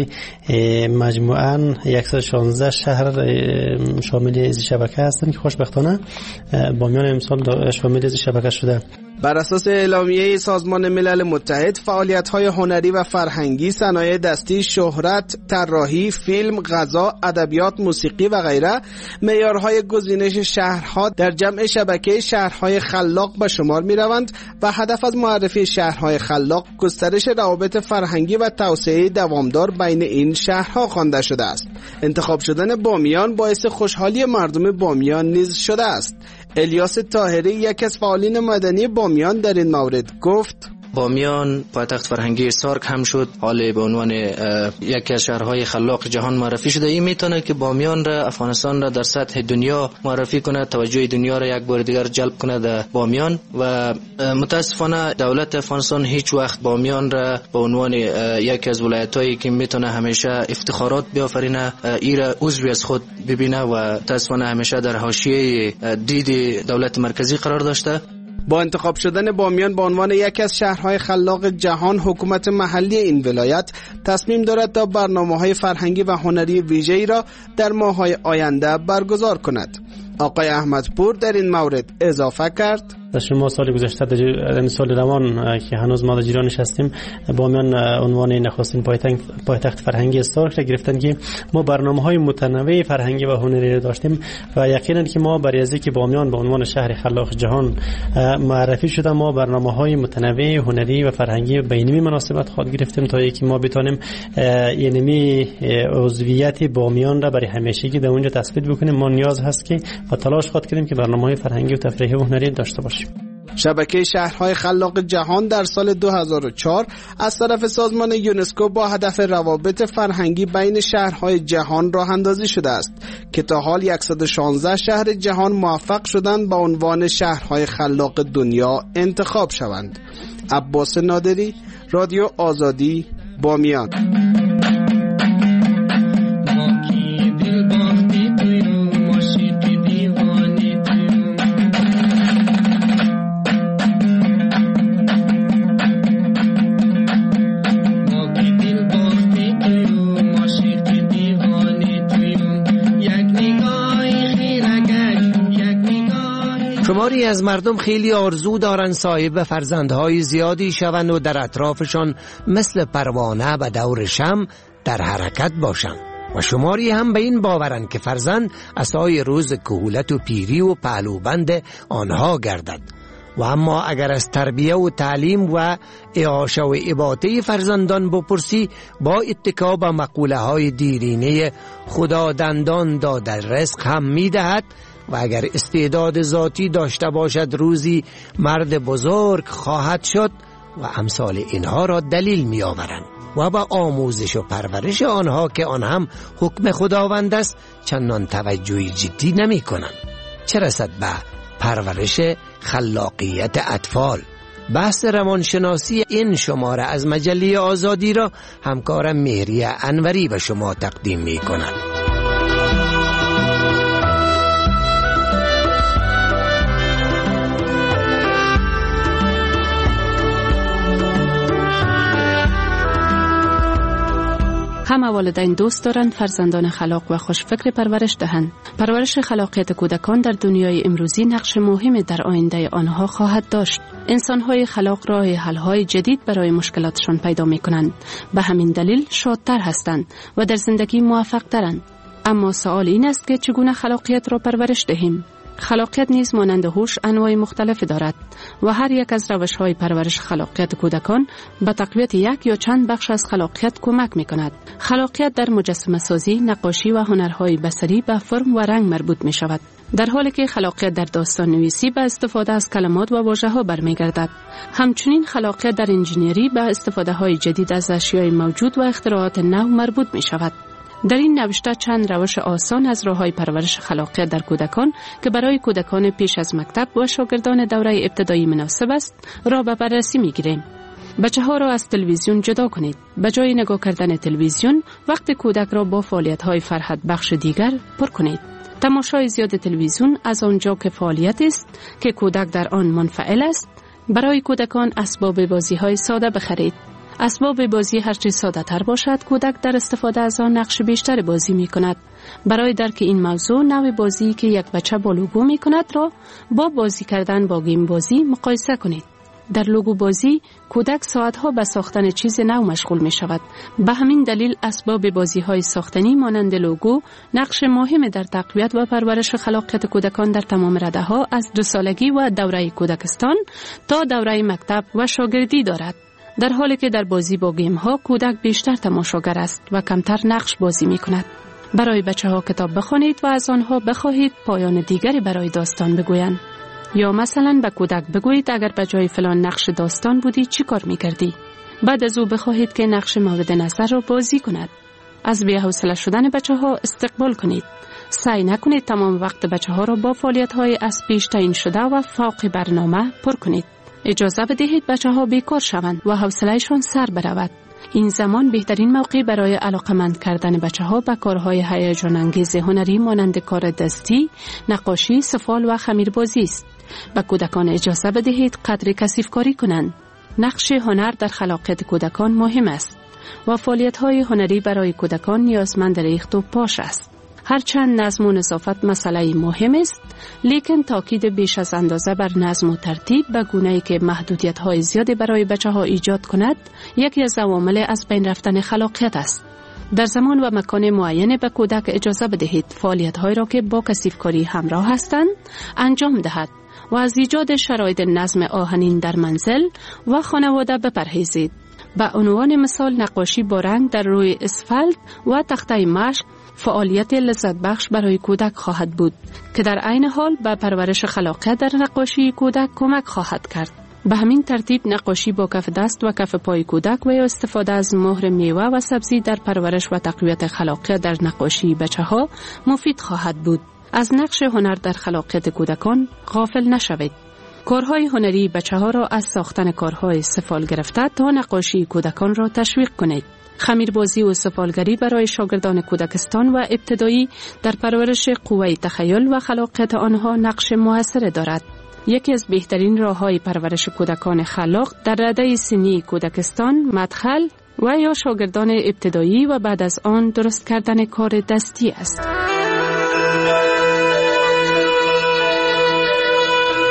مجموعاً صد و شانزده شهر شامل از شبکه هستند که خوشبختانه بامیان امسال شامل از شبکه شده. بر اساس اعلامیه سازمان ملل متحد، فعالیت‌های هنری و فرهنگی، صنایع دستی، شهرت، طراحی، فیلم، غذا، ادبیات، موسیقی و غیره معیارهای گزینش شهرها در جمع شبکه شهرهای خلاق به شمار می‌روند و هدف از معرفی شهرهای خلاق گسترش روابط فرهنگی و توسعه دوامدار بین این شهرها خوانده شده است. انتخاب شدن بامیان باعث خوشحالی مردم بامیان نیز شده است. الیاس طاهری، یک از فعالین مدنی بامیان، در این مورد گفت: بامیان پایتخت فرهنگی سارک هم شد، حال به عنوان یکی از شهرهای خلاق جهان معرفی شده. این میتونه که بامیان را، افغانستان را در سطح دنیا معرفی کنه، توجه دنیا را یک بار دیگر جلب کنه در بامیان. و متاسفانه دولت افغانستان هیچ وقت بامیان را به عنوان یکی از ولایتایی که میتونه همیشه افتخارات بیافرینه این را عضوی از خود ببینه و متاسفانه همیشه در حاشیه دید دولت مرکزی قرار داشته. با انتخاب شدن بامیان به عنوان یکی از شهرهای خلاق جهان، حکومت محلی این ولایت تصمیم دارد تا برنامه‌های فرهنگی و هنری ویژه‌ای را در ماه‌های آینده برگزار کند. آقای احمدپور در این مورد اضافه کرد: شما سال گذشته در سال روان که هنوز ما در جیرانش هستیم، بامیان عنوان نخستین پایتخت پایتخت فرهنگی سارک را گرفتن که ما برنامه‌های متنوع فرهنگی و هنری را داشتیم و یقینا که ما برای از اینکه بامیان به عنوان شهر خلاق جهان معرفی شده، ما برنامه‌های متنوع هنری و فرهنگی بین‌المللی مناسبت خود گرفتیم تا اینکه ما بتونیم یعنی عضویت بامیان را برای همیشگی در اونجا تثبیت بکنیم. ما نیاز هست که با تلاش خود کنیم که برنامه‌های فرهنگی و تفریحی و هنری داشته باشیم. شبکه شهرهای خلاق جهان در سال دو هزار و چهار از طرف سازمان یونسکو با هدف روابط فرهنگی بین شهرهای جهان راه اندازی شده است که تا حال صد و شانزده شهر جهان موفق شدند به عنوان شهرهای خلاق دنیا انتخاب شوند. عباس نادری، رادیو آزادی، بامیان. شماری از مردم خیلی آرزو دارند صاحب فرزندهای زیادی شوند و در اطرافشان مثل پروانه و دور شمع در حرکت باشند و شماری هم به این باورند که فرزند عصای روز کهولت و پیری و پهلوبند آنها گردد. و اما اگر از تربیه و تعلیم و اعاشه و اباطه فرزندان بپرسی، با اتکا به مقوله های دیرینه خدا دندان داده رزق هم می دهد و اگر استعداد ذاتی داشته باشد روزی مرد بزرگ خواهد شد و امثال اینها را دلیل می آورند و با آموزش و پرورش آنها که آن هم حکم خداوند است چندان توجهی جدی نمی کنند، چه رسد به پرورش خلاقیت اطفال. بحث روانشناسی این شماره از مجله آزادی را همکارم مهریه انوری به شما تقدیم می کند. همه والدین دوست دارند فرزندان خلاق و خوشفکر پرورش دهند. پرورش خلاقیت کودکان در دنیای امروزی نقش مهمی در آینده آنها خواهد داشت. انسان‌های خلاق راه حل‌های جدید برای مشکلاتشان پیدا می‌کنند. به همین دلیل شادتر هستند و در زندگی موفق‌ترند. اما سوال این است که چگونه خلاقیت را پرورش دهیم؟ خلاقیت نیز مانند هوش انواع مختلف دارد و هر یک از روش‌های پرورش خلاقیت کودکان به تقویت یک یا چند بخش از خلاقیت کمک می‌کند. خلاقیت در مجسمه سازی، نقاشی و هنرهای بصری به فرم و رنگ مربوط می‌شود، در حالی که خلاقیت در داستان نویسی به استفاده از کلمات و واژه‌ها برمیگردد. همچنین خلاقیت در انجینری به استفاده‌های جدید از اشیاء موجود و اختراعات نو مربوط می‌شود. در این نوشته چند روش آسان از راه‌های پرورش خلاقیت در کودکان که برای کودکان پیش از مکتب و شاگردان دوره ابتدایی مناسب است را به بررسی می‌گیریم. بچه‌ها را از تلویزیون جدا کنید. به جای نگاه کردن تلویزیون، وقت کودک را با فعالیت‌های فرحت بخش دیگر پر کنید. تماشای زیاد تلویزیون از آنجا که فعالیت است که کودک در آن منفعل است، برای کودکان اسباب بازی‌های ساده بخرید. اسباب بازی هرچه ساده تر باشد، کودک در استفاده از آن نقش بیشتر بازی می کند. برای درک این موضوع، نوع بازی که یک بچه با لوگو می کند را با بازی کردن با گیم بازی مقایسه کنید. در لوگو بازی، کودک ساعتها به ساختن چیز نو مشغول می شود. به همین دلیل اسباب بازی های ساختنی مانند لوگو نقش مهم در تقویت و پرورش خلاقیت کودکان در تمام رده ها از دو سالگی و دوره کودکستان تا دوره مکتب و شاگردی دارد. در حالی که در بازی با گیم ها کودک بیشتر تماشاگر است و کمتر نقش بازی می کند. برای بچه ها کتاب بخوانید و از آنها بخواهید پایان دیگری برای داستان بگویند. یا مثلا به کودک بگویید اگر به جای فلان نقش داستان بودی چی کار می کردی؟ بعد از او بخواهید که نقش مورد نظر را بازی کند. از بی‌حوصله شدن بچه ها استقبال کنید. سعی نکنید تمام وقت بچه ها را با فعالیت های از پیش تعیین شده و فوق برنامه پر کنید. اجازه بدهید بچه ها بیکار شوند و حوصله‌شان سر برود. این زمان بهترین موقع برای علاقمند کردن بچه ها به کارهای هیجان انگیز هنری مانند کار دستی، نقاشی، سفال و خمیربازی است. به کودکان اجازه بدهید قدر کثیف کاری کنند. نقش هنر در خلاقیت کودکان مهم است و فعالیت‌های هنری برای کودکان نیازمند ریخت و پاش است. هرچند نظم و نظافت مسئله مهم است، لیکن تاکید بیش از اندازه بر نظم و ترتیب به گونه‌ای که محدودیت‌های زیادی برای بچه‌ها ایجاد کند، یکی از عوامل از بین رفتن خلاقیت است. در زمان و مکان معین به کودک اجازه بدهید فعالیت‌هایی را که با کثیف‌کاری همراه هستند انجام دهد و از ایجاد شرایط نظم آهنین در منزل و خانواده بپرهیزید. به عنوان مثال نقاشی با رنگ در روی اسفالت و تخته مشق فعالیت لذت بخش برای کودک خواهد بود که در عین حال به پرورش خلاقیت در نقاشی کودک کمک خواهد کرد. به همین ترتیب نقاشی با کف دست و کف پای کودک و یا استفاده از مهر میوه و سبزی در پرورش و تقویت خلاقیت در نقاشی بچه‌ها مفید خواهد بود. از نقش هنر در خلاقیت کودکان غافل نشوید. کارهای هنری بچه‌ها را از ساختن کارهای سفال گرفته تا نقاشی کودکان را تشویق کنید. خمیربازی و سفالگری برای شاگردان کودکستان و ابتدایی در پرورش قوه تخیل و خلاقیت آنها نقش موثر دارد. یکی از بهترین راه‌های پرورش کودکان خلاق در رده سنی کودکستان، مدخل و یا شاگردان ابتدایی و بعد از آن درست کردن کار دستی است.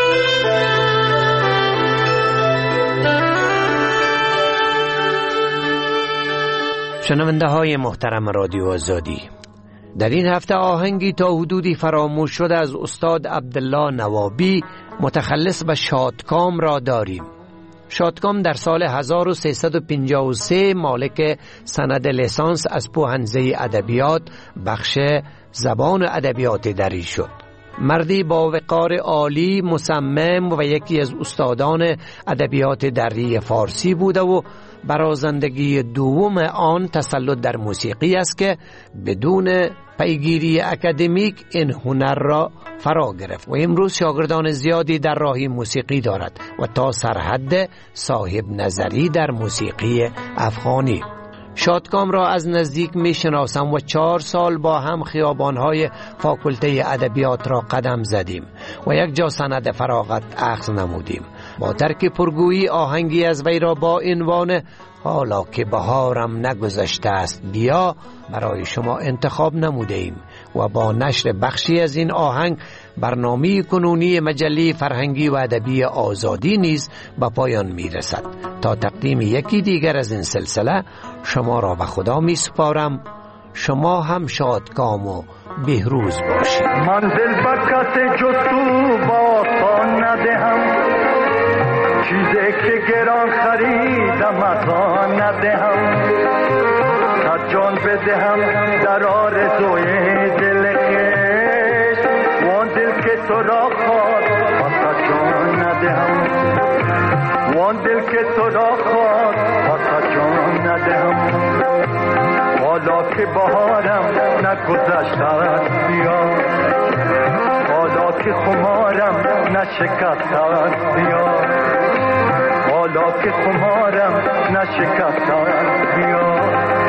شنونده های محترم رادیو آزادی، در این هفته آهنگی تا حدودی فراموش شده از استاد عبدالله نوابی متخلص به شادکام را داریم. شادکام در سال هزار و سیصد و پنجاه و سه مالک سند لیسانس از پوهنزه ادبیات بخش زبان و ادبیات دری شد. مردی با وقار عالی، مصمم و یکی از استادان ادبیات دری فارسی بوده و برازندگی دوم آن تسلط در موسیقی است که بدون پیگیری اکادمیک این هنر را فرا گرفت و امروز شاگردان زیادی در راه موسیقی دارد و تا سرحد صاحب نظری در موسیقی افغانی. شادکام را از نزدیک می شناسم و چهار سال با هم خیابانهای فاکولته ادبیات را قدم زدیم و یک جا سند فراغت اخذ نمودیم. با ترک پرگویی آهنگی از وی را با عنوان حالا که بهارم نگذشته است بیا برای شما انتخاب نموده ایم و با نشر بخشی از این آهنگ برنامه کنونی مجله فرهنگی و ادبی آزادی نیز به پایان می رسد. تا تقدیم یکی دیگر از این سلسله شما را به خدا می سپارم. شما هم شادکام و بهروز باشید. من دل بکت جستو با پا ندهم، چیزی که گران خریدم از آن ندهم، تا جان بدهم در آرزوی دل کش، وان دل که تو را خواست تا جان ندهم، وان دل که تو را خواست تا جان ندهم. حالا که بهارم نگذشته است بیا، حالا که خمارم نشکسته است بیا، حالا که خمارم نشکسته است بیا.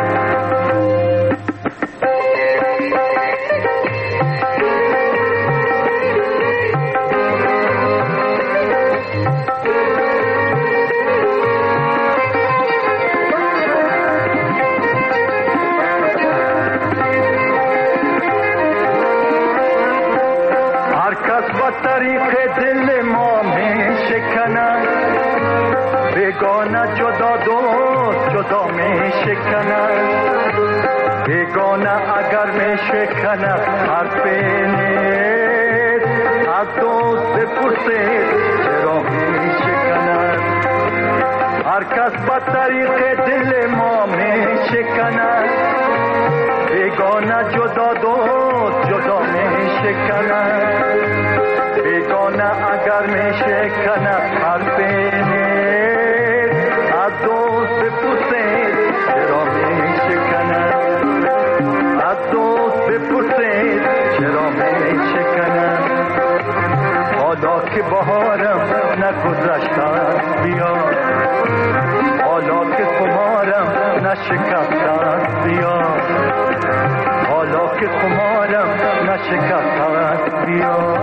طریق دل ما می شکنن، بیگانه جدا دوست جدا می شکنن، بیگانه اگر می شکنن حرف نیست، از دوست بپرسید چرا می شکنن. هر کس به طریق دل ما می شکنن، بیگانه جدا دوست جدا می شکنن، بیگانه اگر می شکند حرف نیست، از دوست بپرسید چرا می شکند، از دوست بپرسید چرا می شکند. حالا که بهارم نگذشته است بیا، حالا که خمارم نشکسته است بیا، حالا که خمارم نشکسته است بیا.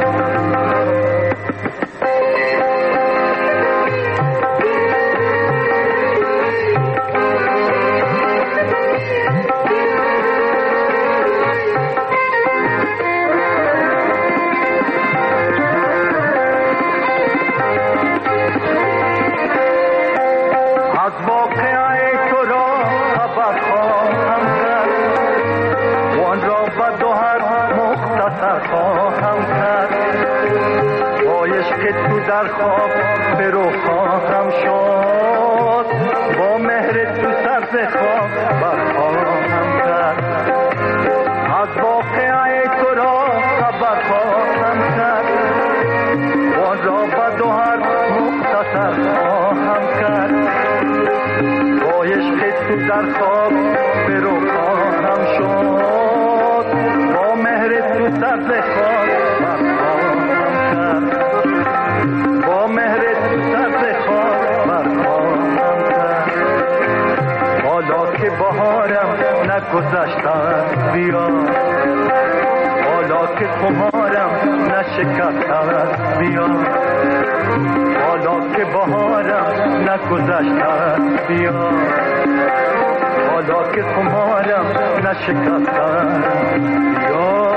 در خواب برو خواهم شد، با مهر تو سر خواب برخواهم کرد، از واقعه تو را خبر خواهم کرد، وان را به دو هر مختصر خواهم کرد، با عشق تو در خواب برو خواهم شد، با مهر تو سر خواب برخواهم کرد، با مهر تو سر خواب برخواهم کرد. حالا که بهارم نگذشته است بیا، حالا که خمارم نشکسته است بیا، حالا که بهارم نگذشته است بیا، حالا که خمارم نشکسته است بیا.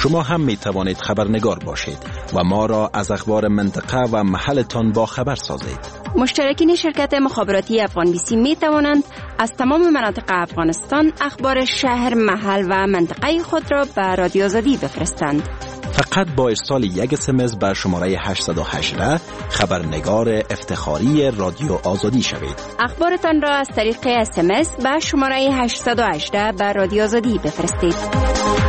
شما هم می توانید خبرنگار باشید و ما را از اخبار منطقه و محلتان با خبر سازید. مشترکین شرکت مخابراتی افغان بی سی می توانند از تمام مناطق افغانستان اخبار شهر، محل و منطقه خود را به رادیو آزادی بفرستند. فقط با ارسال یک اس ام اس به شماره هشتصد و هجده خبرنگار افتخاری رادیو آزادی شوید. اخبارتان را از طریق اس ام اس به شماره هشتصد و هجده به رادیو آزادی بفرستید.